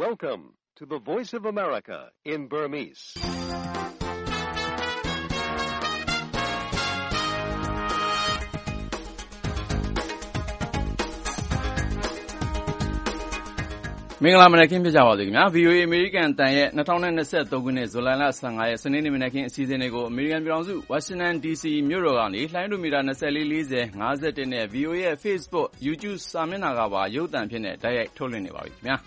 Welcome to the Voice of America in Burmese. ။မင်္ဂလာမနက်ခင်းဖြစ်ကြပါစေခင်ဗျာ VOA အမေရိကန်တန်ရဲ့2023ခုနှစ်ဇူလိုင်လ15ရက်စနေနေ့မနက်ခင်းအစီအစဉ်တွေကိုအမေရိကန်ပြည်ထောင်စုဝါရှင်တန် DC မြို့တော်ကနေလှိုင်းဒိုမီတာ2440 51နဲ့ VOA ရဲ့ Facebook YouTube စာမျက်နှာကပါရုပ်သံဖြစ်နေတိုက်ရိုက်ထုတ်လွှင့်နေပါပြီခင်ဗျာ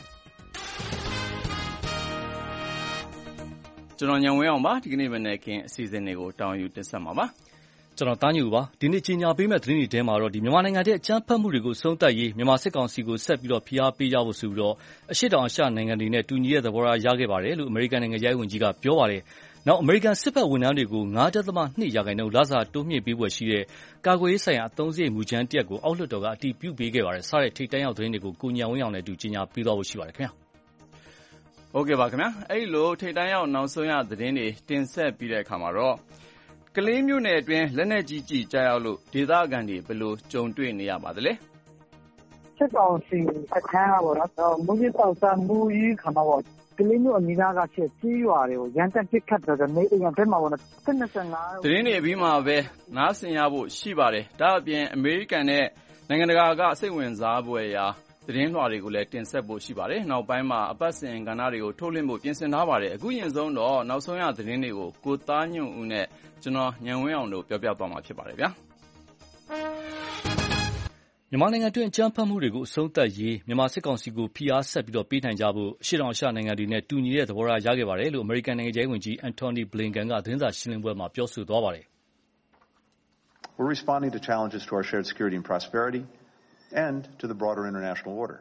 ကျွန်တော်ညံဝင်းအောင်ပါဒီကနေ့မနက်ခင်းအစီအစဉ်တွေကိုတောင်းယူတင်ဆက်မှာပါကျွန်တော်တားညူပါဒီနေ့ကြီးညာပေးမဲ့သတင်းတွေထဲမှာတော့ဒီမြန်မာနိုင်ငံရဲ့အကြမ်းဖက်မှုတွေကိုဆုံးသက်ရေးမြန်မာစစ်ကောင်စီကိုဆက်ပြီးတော့ဖိအားပေးကြဖို့ဆိုပြီးတော့အရှေ့တောင်အာရှနိုင်ငံတွေနဲ့တူညီတဲ့သဘောထားရခဲ့ပါတယ်လို့အမေရိကန်နိုင်ငံရဲ့ဝန်ကြီးကပြောပါတယ်နောက်အမေရိကန်စစ်ဘက်ဝန်ထမ်းတွေကို 9.2 ရာခိုင်နှုန်းလစာတိုးမြှင့်ပေးဖို့ရှိတဲ့ကာကွယ်ရေးဆိုင်ရာအသုံးစရိတ်မူကြမ်းတရက်ကိုအောက်လွှတ်တော်ကအတည်ပြုပေးခဲ့ပါတယ်စတဲ့ထိပ်တန်းရောက်သတင်းတွေကိုကိုညံဝင်းအောင်နဲ့အတူကြီးညာပေးသွားဖို့ရှိပါတယ်ခင်ဗျာဟုတ်ကဲ့ပါခင်ဗျာအဲ့လိုထိပ်တန်းရောက်နောက်ဆုံးရသတင်းတွေတင်ဆက်ပြီးတဲ့အခါမှာတော့ကလေးမျိုးနယ်အတွင်းလက်နက်ကြီးကြီးကြားရောက်လို့ဒေသခံတွေဘယ်လိုကြုံတွေ့နေရပါသလဲစစ်ကောင်စီအခန်းကပေါ့နော်မူကြီးပေါဆာမူကြီးခါမှာပေါ့ကလေးမျိုးအနီးနားကချက်ကြီးရွာတွေကိုရန်တက်ပစ်ခတ်တော့နေအိမ်ဘက်မှာပေါ့နော် 25သတင်းတွေအပြီးမှာပဲနားဆင်ရဖို့ရှိပါတယ်ဒါအပြင်အမေရိကန်နဲ့နိုင်ငံတကာကစိတ်ဝင်စားဖွယ်ရာသတင်းလွှာတွေကိုလည်းတင်ဆက်ဖို့ရှိပါတယ်နောက်ပိုင်းမှာအပတ်စဉ်ကဏ္ဍတွေကိုထုတ်လွှင့်ဖို့ပြင်ဆင်ထားပါတယ်အခုရင်ဆုံးတော့နောက်ဆုံးရသတင်းတွေကိုကိုသားညွန့်ဦးနဲ့ကျွန်တော်ညံဝင်းအောင်တို့ပြောပြသွားမှာဖြစ်ပါတယ်ဗျာမြန်မာနိုင်ငံတွင်းအကြမ်းဖက်မှုတွေကိုအဆုံးသတ်ရေးမြန်မာစစ်ကောင်စီကိုဖိအားဆက်ပြီးတော့ပေးနိုင်ကြဖို့အရှေ့တောင်အာရှနိုင်ငံတွေနဲ့တူညီတဲ့သဘောထားရခဲ့ပါတယ်လို့အမေရိကန်နိုင်ငံခြားရေးဝန်ကြီးအန်တိုနီဘလင်ကန်ကသတင်းစာရှင်းလင်းပွဲမှာပြောဆိုသွားပါတယ် We're responding to challenges to our shared security and prosperity and to the broader international order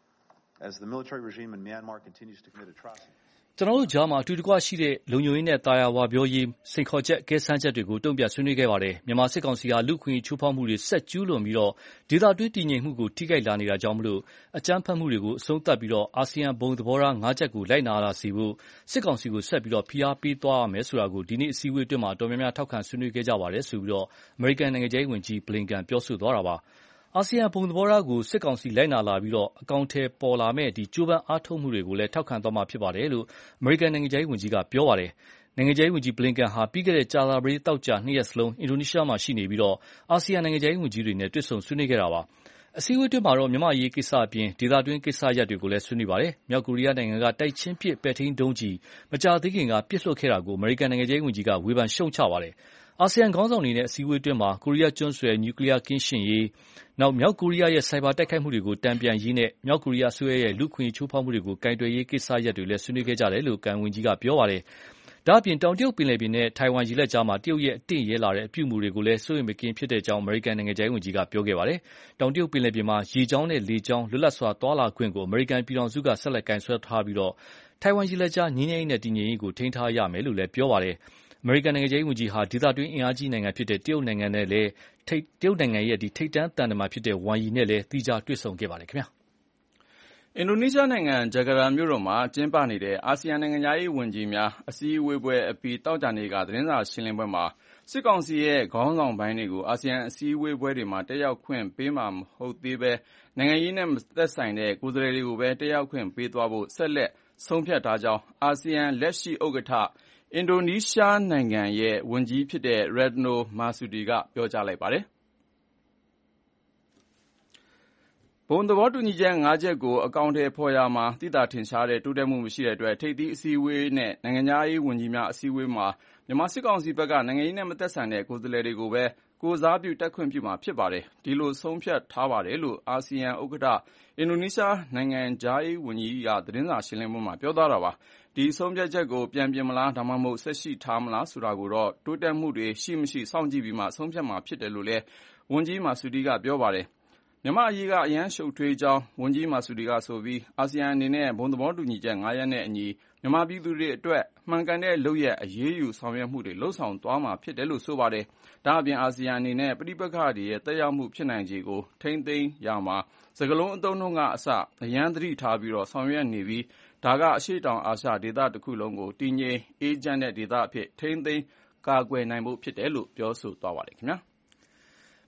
as the military regime in Myanmar continues to commit atrocities ကျွန်တော်တို့ကြားမှာအတူတကွရှိတဲ့လုံခြုံရေးနဲ့တာယာဝပြောရေးစိန်ခေါ်ချက်ကဲဆန်းချက်တွေကိုတုံ့ပြန်ဆွေးနွေးခဲ့ပါတယ်မြန်မာစစ်ကောင်စီဟာလူခွင့်ချိုးဖောက်မှုတွေဆက်ကျူးလွန်ပြီးတော့ဒေသတွင်းတည်ငြိမ်မှုကိုထိခိုက်လာနေတာကြောင့်မလို့အကြမ်းဖက်မှုတွေကိုအဆုံးသတ်ပြီးတော့အာဆီယံဘုံသဘောထား၅ချက်ကိုလိုက်နာလာစေဖို့စစ်ကောင်စီကိုဆက်ပြီးတော့ဖိအားပေးသွားရမယ်ဆိုတာကိုဒီနေ့အစည်းအဝေးအတွင်းမှာတော်များများထောက်ခံဆွေးနွေးခဲ့ကြပါတယ်ဆိုပြီးတော့အမေရိကန်နိုင်ငံခြားရေးဝန်ကြီးဘလင်ကန်ပြောဆိုသွားတာပါအာဆီယံဘုံသဘောထားကိုစစ်ကောင်စီလိုက်နာလာပြီးတော့အကောင့်ထဲပေါ်လာမဲ့ဒီကြိုးပမ်းအားထုတ်မှုတွေကိုလည်းထောက်ခံသွားမှာဖြစ်ပါတယ်လို့အမေရိကန်နိုင်ငံခြားရေးဝန်ကြီးကပြောပါတယ်နိုင်ငံခြားရေးဝန်ကြီးဘလင်ကန်ဟာပြီးခဲ့တဲ့ကြာသပတေးတောက်ကြ2ရက်စလုံးအင်ဒိုနီးရှားမှာရှိနေပြီးတော့အာဆီယံနိုင်ငံခြားရေးဝန်ကြီးတွေနဲ့တွေ့ဆုံဆွေးနွေးခဲ့တာပါအစည်းအဝေးတွင်မှာတော့မြန်မာရေးကိစ္စအပြင်ဒေသတွင်းကိစ္စရပ်တွေကိုလည်းဆွေးနွေးပါတယ်မြောက်ကိုရီးယားနိုင်ငံကတိုက်ချင်းပစ်ပဲ့ထိန်းဒုံးကြီးမကြာသေးခင်ကပစ်လွှတ်ခဲ့တာကိုအမေရိကန်နိုင်ငံခြားရေးဝန်ကြီးကဝေဖန်ရှုံချပါတယ်အာဆီယံခေါင်းဆောင်တွေနဲ့အစည်းအဝေးတွင်မှာကိုရီးယားကျွန်းဆွယ်နျူကလ িয়ার ကင်းရှင်းရေးနောက်မြောက်ကိုရီးယားရဲ့စိုက်ဘာတိုက်ခိုက်မှုတွေကိုတံပြန်ရေးနဲ့မြောက်ကိုရီးယားအစိုးရရဲ့လူခွင့်ချိုးဖောက်မှုတွေကိုကင်တွယ်ရေးကိစ္စရပ်တွေလည်းဆွေးနွေးခဲ့ကြတယ်လို့ကန်ဝန်ကြီးကပြောပါတယ်ဒါ့အပြင်တောင်တရုတ်ပင်လယ်ပြင်နဲ့ထိုင်ဝမ်ရေလက်ကြားမှာတရုတ်ရဲ့အတင့်ရဲလာတဲ့အပြုအမူတွေကိုလည်းစိုးရိမ်မကင်းဖြစ်တဲ့အကြောင်းအမေရိကန်နိုင်ငံခြားရေးဝန်ကြီးကပြောခဲ့ပါတယ်တောင်တရုတ်ပင်လယ်ပြင်မှာရေကြောင်းနဲ့လေကြောင်းလွတ်လပ်စွာသွားလာခွင့်ကိုအမေရိကန်ပြည်ထောင်စုကဆက်လက်ကင်ဆယ်ထားပြီးတော့ထိုင်ဝမ်ရေလက်ကြားငြိမ်းချမ်းရေးနဲ့တည်ငြိမ်ရေးကိုထိန်းထားရမယ်လို့လည်းပြောပါတယ်အမေရိကန်နိုင်ငံခြားရေးဝန်ကြီးဟာဒေသတွင်းအင်အားကြီးနိုင်ငံဖြစ်တဲ့တရုတ်နိုင်ငံနဲ့လည်းတရုတ်နိုင်ငံရဲ့ထိပ်တန်းသံတမန်ဖြစ်တဲ့ဝမ်ယီနဲ့လည်းသီးခြားတွေ့ဆုံခဲ့ပါတယ်ခင်ဗျာအင်ဒိုနီးရှားနိုင်ငံဂျကာတာမြို့တော်မှာကျင်းပနေတဲ့အာဆီယံနိုင်ငံခြားရေးဝန်ကြီးများအစည်းအဝေးပွဲအပြီးတောက်ကြနေ့ကသတင်းစာရှင်းလင်းပွဲမှာစစ်ကောင်စီရဲ့ခေါင်းဆောင်ပိုင်းတွေကိုအာဆီယံအစည်းအဝေးပွဲတွေမှာတက်ရောက်ခွင့်ပေးမှာမဟုတ်သေးပဲနိုင်ငံရေးနဲ့သက်ဆိုင်တဲ့ကိုယ်စားလှယ်တွေကိုပဲတက်ရောက်ခွင့်ပေးသွားဖို့ဆက်လက်ဆုံးဖြတ်ထားကြောင်းအာဆီယံလက်ရှိဥက္ကဋ္ဌအင်ဒိုနီးရှားနိုင်ငံရဲ့ဝန်ကြီးဖြစ်တဲ့ Retno Marsudi ကပြောကြားလိုက်ပါတယ်ဘုံသဘောတူညီချက်5ချက်ကိုအကောင့်ထဲဖော်ရမှာသိသာထင်ရှားတဲ့တိုးတက်မှုမရှိတဲ့အတွက်ထိပ်သီးအစည်းအဝေးနဲ့နိုင်ငံခြားရေးဝန်ကြီးများအစည်းအဝေးမှာမြန်မာစစ်ကောင်စီဘက်ကနိုင်ငံရေးနဲ့မသက်ဆိုင်တဲ့ကိုယ်စားလှယ်တွေကိုပဲကိုယ်စားပြုတက်ခွင့်ပြုမှာဖြစ်ပါတယ်ဒီလိုဆုံးဖြတ်ထားပါတယ်လို့အာဆီယံဥက္ကဋ္ဌအင်ဒိုနီးရှားနိုင်ငံခြားရေးဝန်ကြီးကသတင်းစာရှင်းလင်းပွဲမှာပြောသွားတာပါဒီဆုံးဖြတ်ချက်ကိုပြန်ပြင်မလားဒါမှမဟုတ်ဆက်ရှိထားမလားဆိုတာကိုတော့တိုးတက်မှုတွေရှိမရှိစောင့်ကြည့်ပြီးမှဆုံးဖြတ်မှာဖြစ်တယ်လို့လည်းဝန်ကြီးမာဆူဒီကပြောပါတယ်မြန်မာအရေးကအရန်ရှုပ်ထွေးကြောင်းဝန်ကြီးမာဆူဒီကဆိုပြီးအာဆီယံအနေနဲ့ဘုံသဘောတူညီချက်9ရပ်နဲ့အညီမြန်မာပြည်သူတွေအတွက်မှန်ကန်တဲ့လုပ်ရက်အရေးယူဆောင်ရွက်မှုတွေလှုပ်ဆောင်သွားမှာဖြစ်တယ်လို့ဆိုပါတယ်။ဒါအပြင်အာဆီယံအနေနဲ့ပဋိပက္ခတွေရဲ့တက်ရောက်မှုဖြစ်နိုင်ခြေကိုထိန်းသိမ်းရမှာစကလုံးအသုံးနှုန်းကအစအရန်သတိထားပြီးတော့ဆောင်ရွက်နေပြီးဒါကအရှေ့တောင်အာရှဒေသတစ်ခုလုံးကိုတည်ငြိမ်အေးချမ်းတဲ့ဒေသအဖြစ်ထိန်းသိမ်းကာကွယ်နိုင်ဖို့ဖြစ်တယ်လို့ပြောဆိုသွားပါတယ်ခင်ဗျာ။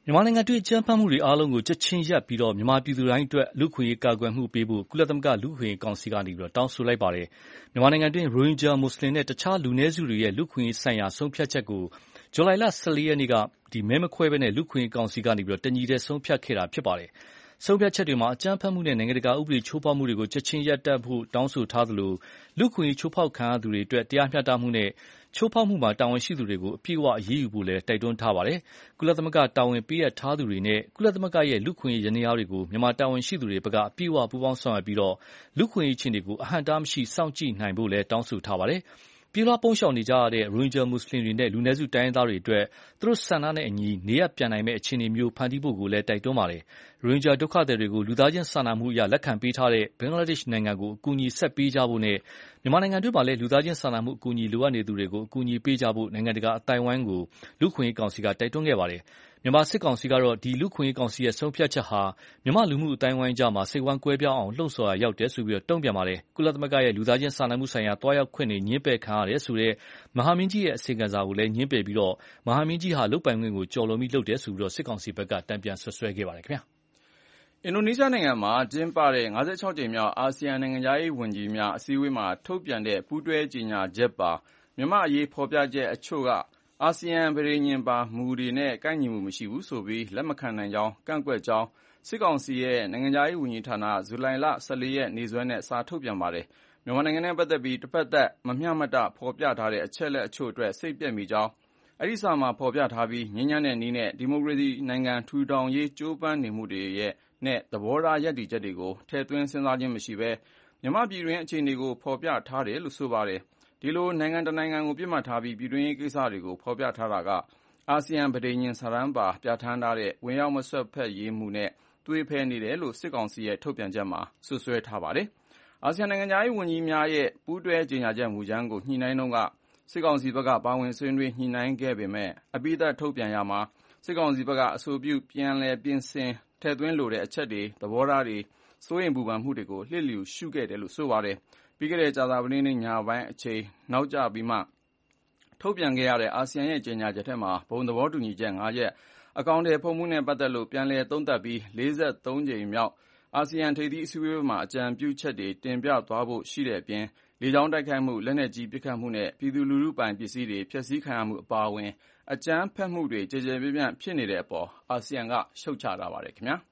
မြန်မာနိုင်ငံတွင်းအကြမ်းဖက်မှုတွေအားလုံးကိုချက်ချင်းရပ်ပြီးမြန်မာပြည်သူတိုင်းအတွက်လူ့အခွင့်အရေးကာကွယ်မှုပေးဖို့ကုလသမဂ္ဂလူ့အခွင့်အရေးကောင်စီကတောင်းဆိုလိုက်ပါတယ်။မြန်မာနိုင်ငံတွင်းရိုဟင်ဂျာမွတ်စလင်နဲ့တခြားလူနည်းစုတွေရဲ့လူ့အခွင့်အရေးဆိုင်ရာဆုံးဖြတ်ချက်ကိုဇူလိုင်လ 14 ရက်နေ့ကမဲမခွဲဘဲလူ့အခွင့်အရေးကောင်စီကတညီတည်းဆုံးဖြတ်ခဲ့တာဖြစ်ပါတယ်။ဆုံးဖြတ်ချက်တွေမှာအကြမ်းဖက်မှုနဲ့နိုင်ငံတကာဥပဒေချိုးဖောက်မှုတွေကိုချက်ချင်းရပ်တန့်ဖို့တောင်းဆိုထားသလိုလူ့အခွင့်အရေးချိုးဖောက်ခံရသူတွေအတွက်တရားမျှတမှုနဲ့ချိုးဖောက်မှုမှာတာဝန်ရှိသူတွေကိုအပြည့်အဝအရေးယူဖို့လည်းတိုက်တွန်းထားပါတယ်။ကုလသမဂ္ဂတာဝန်ပေးအပ်ထားသူတွေနဲ့ကုလသမဂ္ဂရဲ့လူ့အခွင့်အရေးယန္တရားတွေကိုမြန်မာတာဝန်ရှိသူတွေဘက်ကအပြည့်အဝပူးပေါင်းဆောင်ရွက်ပြီးလူ့အခွင့်အရေးအခြေအနေကိုအဟန့်အတားမရှိစောင့်ကြည့်နိုင်ဖို့လည်းတောင်းဆိုထားပါတယ်။ပြည်ပပုန်းရှောင်နေကြရတဲ့ရိုဟင်ဂျာမွတ်စလင်တွေနဲ့လူနည်းစုတိုင်းရင်းသားတွေအတွက်သူတို့ဆန္ဒနဲ့အညီနေရပ်ပြန်နိုင်မယ့်အခြေအနေမျိုးဖန်တီးဖို့ကိုလည်းတိုက်တွန်းပါတယ်။ရိုဟင်ဂျာဒုက္ခသည်တွေကိုလူသားချင်းစာနာမှုအရလက်ခံပေးထားတဲ့ဘင်္ဂလားဒေ့ရှ်နိုင်ငံကိုအကူအညီဆက်ပေးကြဖို့နဲ့မြန်မာနိုင်ငံတွင်းမှာလည်းလူသားချင်းစာနာမှုအကူအညီလိုအပ်နေသူတွေကိုအကူအညီပေးကြဖို့နိုင်ငံတကာအသိုင်းအဝိုင်းကိုလူ့အခွင့်အရေးကောင်စီကတိုက်တွန်းခဲ့ပါတယ်။မြန်မာစစ်ကောင်စီကတော့ဒီလူ့အခွင့်အရေးကောင်စီရဲ့ဆုံးဖြတ်ချက်ဟာမြန်မာလူမှုအသိုင်းအဝိုင်းကြားစိတ်ဝမ်းကွဲပြားအောင်လှုံ့ဆော်ရာရောက်တယ်ဆိုပြီးတုံ့ပြန်ပါတယ်။ကုလသမဂ္ဂရဲ့လူသားချင်းစာနာမှုဆိုင်ရာတွားရောက်ခွင့်တွေငြင်းပယ်ခံရတယ်ဆိုတဲ့မဟာမင်းကြီးရဲ့အစီရင်ခံစာကိုလည်းငြင်းပယ်ပြီးမဟာမင်းကြီးဟာလုပ်ပိုင်ခွင့်ကိုကျော်လွန်ပြီးလုပ်တယ်ဆိုပြီးစစ်ကောင်စီဘက်ကတန်ပြန်စွပ်စွဲခဲ့ပါတယ်ခင်ဗျာ။အင်ဒိုနီးရှားနိုင်ငံမှာကျင်းပတဲ့ 56 ကြိမ်မြောက်အာဆီယံနိုင်ငံခြားရေးဝန်ကြီးများအစည်းအဝေးမှာထုတ်ပြန်တဲ့ပူးတွဲကြေညာချက်ပါမြန်မာအရေးဖော်ပြချက်အချို့ကအာဆီယံပဋိညာဉ်ပါမူတွေနဲ့ကိုက်ညီမှုမရှိဘူးဆိုပြီးလက်မခံနိုင်ကြောင်းကန့်ကွက်ကြောင်းစစ်ကောင်စီရဲ့နိုင်ငံခြားရေးဝန်ကြီးဌာနဇူလိုင်လ 14 ရက်နေ့စွဲနဲ့စာထုတ်ပြန်ပါတယ်။မြန်မာနိုင်ငံနဲ့ပတ်သက်ပြီးတစ်ဖက်သက်မမျှမတဖော်ပြထားတဲ့အချက်အလက်အချို့အတွက်စိတ်ပျက်မိကြောင်းအဲဒီစာမှာဖော်ပြထားပြီးငြိမ်းချမ်းတဲ့နည်းနဲ့ဒီမိုကရေစီနိုင်ငံထူထောင်ရေးကြိုးပမ်းနေမှုတွေရဲ့နဲ့သဘောထားရပ်တည်ချက်တွေကိုထည့်သွင်းစဉ်းစားခြင်းမရှိဘဲမြန်မာပြည်တွင်းအခြေအနေကိုဖော်ပြထားတယ်လို့ဆိုပါတယ်။ဒီလိုနိုင်ငံတနိုင်ငံကိုပြစ်မှတ်ထားပြီးပြည်တွင်းရေးကိစ္စတွေကိုဖော်ပြထားတာကအာဆီယံပဋိညာဉ်စာတမ်းပါပြဋ္ဌာန်းထားတဲ့ဝင်ရောက်မစွက်ဖက်ရေးမှုနဲ့သွေးဖဲနေတယ်လို့စစ်ကောင်စီရဲ့ထုတ်ပြန်ချက်မှာစွပ်စွဲထားပါတယ်။အာဆီယံနိုင်ငံခြားရေးဝန်ကြီးများရဲ့ပူးတွဲကြေညာချက်မူကြမ်းကိုညှိနှိုင်းတုန်းကစစ်ကောင်စီဘက်ကပါဝင်ဆွေးနွေးညှိနှိုင်းခဲ့ပေမဲ့အပြီးသတ်ထုတ်ပြန်ရမှာစစ်ကောင်စီဘက်ကအဆိုပြုပြန်လည်ပြင်ဆင်ထည့်သွင်းလိုတဲ့အချက်တွေသဘောထားတွေစိုးရိမ်ပူပန်မှုတွေကိုလျစ်လျူရှုခဲ့တယ်လို့ဆိုပါတယ်။ပြီးခဲ့တဲ့ကြာသပတေးနေ့ညပိုင်းအချိန်နောက်ကျပြီးမှထုတ်ပြန်ခဲ့ရတဲ့အာဆီယံရဲ့ကြေညာချက်ထဲမှာဘုံသဘောတူညီချက် 5 ချက်အကောင်အထည်ဖော်မှုနဲ့ပတ်သက်လို့ပြန်လည်သုံးသပ်ပြီး43 ကြိမ်မြောက်အာဆီယံထိပ်သီးအစည်းအဝေးမှာအကြံပြုချက်တွေတင်ပြသွားဖို့ရှိတဲ့အပြင်လေကြောင်းတိုက်ခိုက်မှုလက်နက်ကြီးပစ်ခတ်မှုနဲ့ပြည်သူလူထုပိုင်ပစ္စည်းတွေဖျက်ဆီးခံရမှုအပါအဝင်အကြမ်းဖက်မှုတွေကြေကြေပြန့်ပြန့်ဖြစ်နေတဲ့အပေါ်အာဆီယံကရှုတ်ချထားပါတယ်ခင်ဗျာ။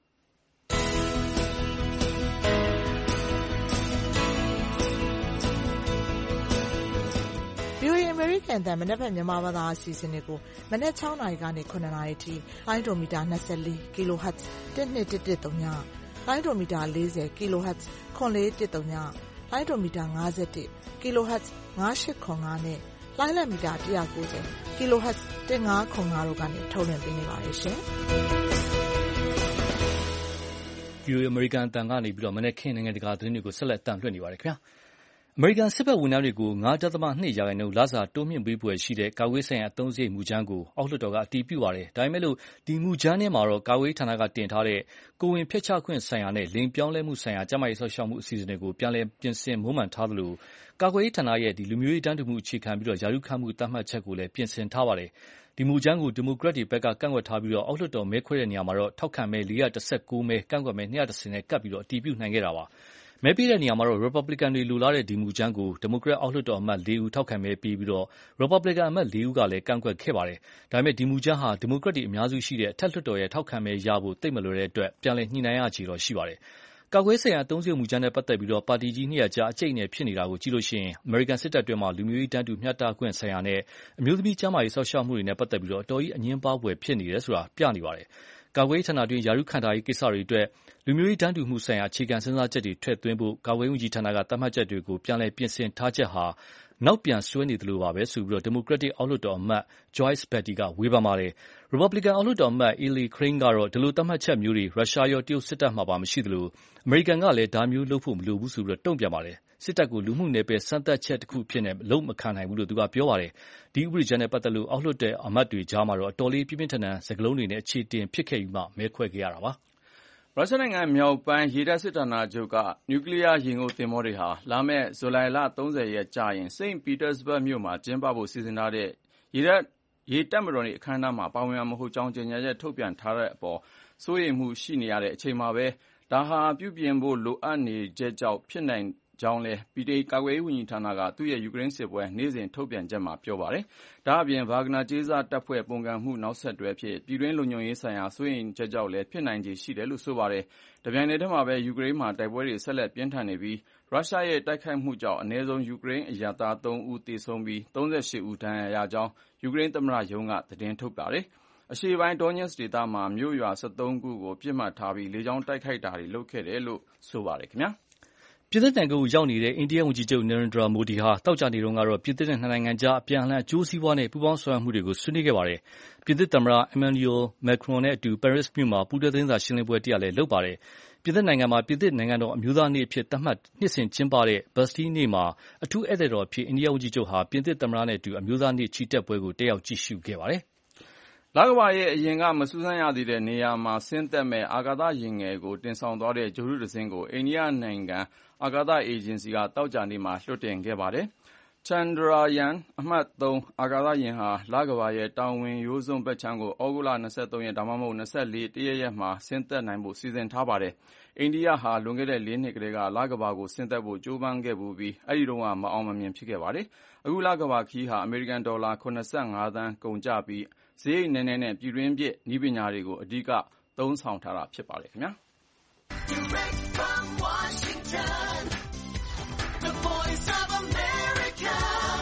VOA အမေရိကန်အသံမနက်ဖြန်မြန်မာဘာသာအစီအစဉ်တွေကိုမနက် 6 နာရီကနေ 9 နာရီထိလိုင်းဒိုမီတာ 24 kHz 12113ညလိုင်းဒိုမီတာ 40 kHz 9410ညလိုင်းဒိုမီတာ 51 kHz 9805နဲ့လိုင်းလံမီတာ 190 kHz 1505တို့ကနေထုတ်လွှင့်ပေးနေပါတယ်ရှင်။ VOA အမေရိကန်အသံကနေမနက်ခင်းနိုင်ငံတကာသတင်းတွေကိုဆက်လက်တင်ပြနေပါတယ်ခင်ဗျာ။အမေရိကန်စစ်ဘက်ဝန်ထမ်းတွေကို 9.2% လစာတိုးမြှင့်ပေးဖွယ်ရှိတဲ့ကာကွယ်ရေးဆိုင်ရာအသုံးစရိတ်မူကြမ်းကိုအောက်လွှတ်တော်ကအတည်ပြုပါတယ်။ဒါပေမဲ့ဒီမူကြမ်းထဲမှာတော့ကာကွယ်ရေးဌာနကတင်ထားတဲ့ကိုယ်ဝန်ဖျက်ချခွင့်ဆိုင်ရာနဲ့လိင်ပြောင်းလဲမှုဆိုင်ရာကျန်းမာရေးစောင့်ရှောက်မှုအစီအစဉ်တွေကိုပြန်လည်ပြင်ဆင်မွမ်းမံထားသလိုကာကွယ်ရေးဌာနရဲ့လူမျိုးရေးတန်းတူမှုအခြေခံပြီးရာထူးခန့်မှုသတ်မှတ်ချက်ကိုလည်းပြင်ဆင်ထားပါတယ်။ဒီမူကြမ်းကိုဒီမိုကရက်တွေဘက်ကကန့်ကွက်ထားပြီးအောက်လွှတ်တော်မဲခွဲတဲ့နေရာမှာတော့ထောက်ခံမဲ419မဲကန့်ကွက်မဲ210နဲ့ကပ်ပြီးအတည်ပြုနိုင်ခဲ့တာပါ။မဲပေးတဲ့နေရာမှာတော့ Republican တွေလိုလားတဲ့ဒီမူကြမ်းကိုဒီမိုကရက်အောက်လွှတ်တော်အမတ် 4 ဦးထောက်ခံမဲပေးပြီးRepublican အမတ် 4 ဦးကလည်းကန့်ကွက်ခဲ့ပါတယ်။ဒါပေမဲ့ဒီမူကြမ်းဟာဒီမိုကရက်တွေအများစုရှိတဲ့အထက်လွှတ်တော်ရဲ့ထောက်ခံမဲရဖို့သိပ်မလွယ်တဲ့အတွက်ပြန်လည်ညှိနှိုင်းရခြေတော့ရှိပါတယ်။ကာကွယ်ရေးဆိုင်ရာအသုံးစရိတ်မူကြမ်းနဲ့ပတ်သက်ပြီးပါတီကြီး2ရပ်ကြားအကျိတ်အနယ်ဖြစ်နေတာကိုကြည့်ရင်အမေရိကန်စစ်တပ်တွင်းလူမျိုးရေးတန်းတူမျှတခွင့်ဆိုင်ရာနဲ့အမျိုးသမီးကျန်းမာရေးစောင့်ရှောက်မှုတွေနဲ့ပတ်သက်ပြီးအတော်ကြီးအငြင်းပွားဖွယ်ဖြစ်နေတယ်ဆိုတာပြနေပါတယ်။ကာကွယ်ရေးဌာနတွင်းရာထူးခန့်ထားရေးကိစ္စတွေအတွက်လူမျိုးရေးတန်းတူမှုဆိုင်ရာအခြေခံစဉ်းစားချက်တွေထည့်သွင်းဖို့ကာကွယ်ရေးဝန်ကြီးဌာနကသတ်မှတ်ချက်တွေကိုပြန်လည်ပြင်ဆင်ထားချက်ဟာနောက်ပြန်ဆွဲနေသလိုပါပဲဆိုပြီးဒီမိုကရက်တစ်အောက်လွှတ်တော်အမတ် Joyce Beatty ကဝေဖန်ပါတယ်။ Republican အောက်လွှတ်တော်အမတ် Ely Crane ကတော့ဒီလိုသတ်မှတ်ချက်မျိုးတွေရုရှားရောတရုတ်စစ်တပ်မှာပါမရှိသလိုအမေရိကန်ကလည်းဒါမျိုးလုပ်ဖို့မလိုဘူးဆိုပြီးတုံ့ပြန်ပါတယ်။စစ်တပ်ကိုလူမှုနယ်ပယ်စမ်းသပ်ချက်တခုအဖြစ်လုပ်မခံနိုင်ဘူးလို့သူကပြောပါတယ်။ဒီဥပဒေကြမ်းနဲ့ပတ်သက်လို့အောက်လွှတ်တော်အမတ်တွေကြားမှာတော့အတော်လေးပြင်းပြင်းထန်ထန်စကားလုံးတွေနဲ့အခြေတင်ဖြစ်ခဲ့ပြီးမှမဲခွဲခဲ့ရတာပါ။ရုရှားနိုင်ငံမြောက်ပိုင်းရေတပ်စစ်ဌာနချုပ်ကနျူကလ িয়ার ရေငုပ်သင်္ဘောတွေဟာလာမယ့်ဇူလိုင်လ 30 ရက်ကြာရင်စိန့်ပီတာစဘတ်မြို့မှာကျင်းပဖို့စီစဉ်ထားတဲ့ရေတပ်ရေတပ်မတော်နေ့အခမ်းအနားမှာပါဝင်မှာမဟုတ်ကြောင်းကြေညာချက်ထုတ်ပြန်ထားတဲ့အပေါ်စိုးရိမ်မှုရှိနေရတဲ့အချိန်မှာပဲဒါဟာပြုပြင်ဖို့လိုအပ်နေချက်ကြောင့်ဖြစ်နိုင်ကြောင်းလည်းဗြိတိန်ကာကွယ်ရေးဝန်ကြီးဌာနကသူ့ရဲ့ယူကရိန်းစစ်ပွဲနေ့စဉ်ထုတ်ပြန်ချက်မှာပြောပါတယ်။ဒါ့အပြင်ဗာဂနာကျေးစာတပ်ဖွဲ့ပုံကံမှုနောက်ဆက်တွဲဖြစ်ပြည်တွင်းလုံခြုံရေးဆိုင်ရာစိုးရိမ်ချက်ကြောင့်လည်းဖြစ်နိုင်ခြေရှိတယ်လို့ဆိုပါတယ်။တပြိုင်တည်းမှာပဲယူကရိန်းမှာတိုက်ပွဲတွေဆက်လက်ပြင်းထန်နေပြီးရုရှားရဲ့တိုက်ခိုက်မှုကြောင့်အနည်းဆုံးယူကရိန်းအရပ်သား3ဦးသေဆုံးပြီး38ဦးဒဏ်ရာရကြောင်းယူကရိန်းသမ္မတရုံးကသတင်းထုတ်ပါတယ်။အရှေ့ပိုင်းဒေါညက်စ်ဒေသမှာမြို့ရွာ73ခုကိုပြစ်မှတ်ထားပြီးလေကြောင်းတိုက်ခိုက်တာတွေလုပ်ခဲ့တယ်လို့ဆိုပါတယ်ခင်ဗျာ။ပြင်သစ်နိုင်ငံကိုရောက်နေတဲ့အိန္ဒိယဝန်ကြီးချုပ် Narendra Modi ဟာသောကြာနေ့တုန်းကတော့ပြင်သစ်နဲ့နှစ်နိုင်ငံကြားအပြန်အလှန်အကျိုးစီးပွားနဲ့ပူးပေါင်းဆောင်ရွက်မှုတွေကိုဆွေးနွေးခဲ့ပါတယ်။ပြင်သစ်သမ္မတ Emmanuel Macron နဲ့အတူ Paris မြို့မှာပူးတွဲသတင်းစာရှင်းလင်းပွဲတရပ်လည်းလုပ်ပါတယ်။ပြင်သစ်နိုင်ငံမှာပြင်သစ်နိုင်ငံတော်အမျိုးသားနေ့အဖြစ်သတ်မှတ်နှစ်စဉ်ကျင်းပတဲ့ Bastille နေ့မှာအထူးဧည့်သည်တော်အဖြစ်အိန္ဒိယဝန်ကြီးချုပ်ဟာပြင်သစ်သမ္မတနဲ့အတူအမျိုးသားနေ့ချီတက်ပွဲကိုတက်ရောက်ကြည့်ရှုခဲ့ပါတယ်။လကဘာရဲ့အရင်ကမစူးစမ်းရသေးတဲ့နေရာမှာဆင်းသက်မဲ့အာကာသယာဉ်ငယ်ကိုတင်ဆောင်သွားတဲ့ဂြိုဟ်တုတစင်းကိုအိန္ဒိယနိုင်ငံအာကာသအေဂျင်စီကသောကြာနေ့မှာလွှတ်တင်ခဲ့ပါတယ်။ Chandrayaan အမှတ် 3 အာကာသယာဉ်ဟာလကဘာရဲ့တောင်ဝင်ရိုးစွန်းဘက်ခြမ်းကိုဩဂုတ်လ23ရက်ဒါမှမဟုတ်24ရက်မှာဆင်းသက်နိုင်ဖို့စီစဉ်ထားပါတယ်။အိန္ဒိယဟာလွန်ခဲ့တဲ့4နှစ်ကတည်းကလကဘာကိုဆင်းသက်ဖို့ကြိုးပမ်းခဲ့ပြီးအဲဒီတုန်းကမအောင်မမြင်ဖြစ်ခဲ့ပါတယ်။အခုလကဘာခီးဟာအမေရိကန်ဒေါ်လာ85သန်းကုန်ကျပြီးစရိတ်နည်းနည်းနဲ့ပြည်တွင်းဖြစ်နည်းပညာတွေကိုအဓိကသုံးဆောင်ထားတာဖြစ်ပါတယ်ခင်ဗျာ။ Direct from Washington, the voice of America,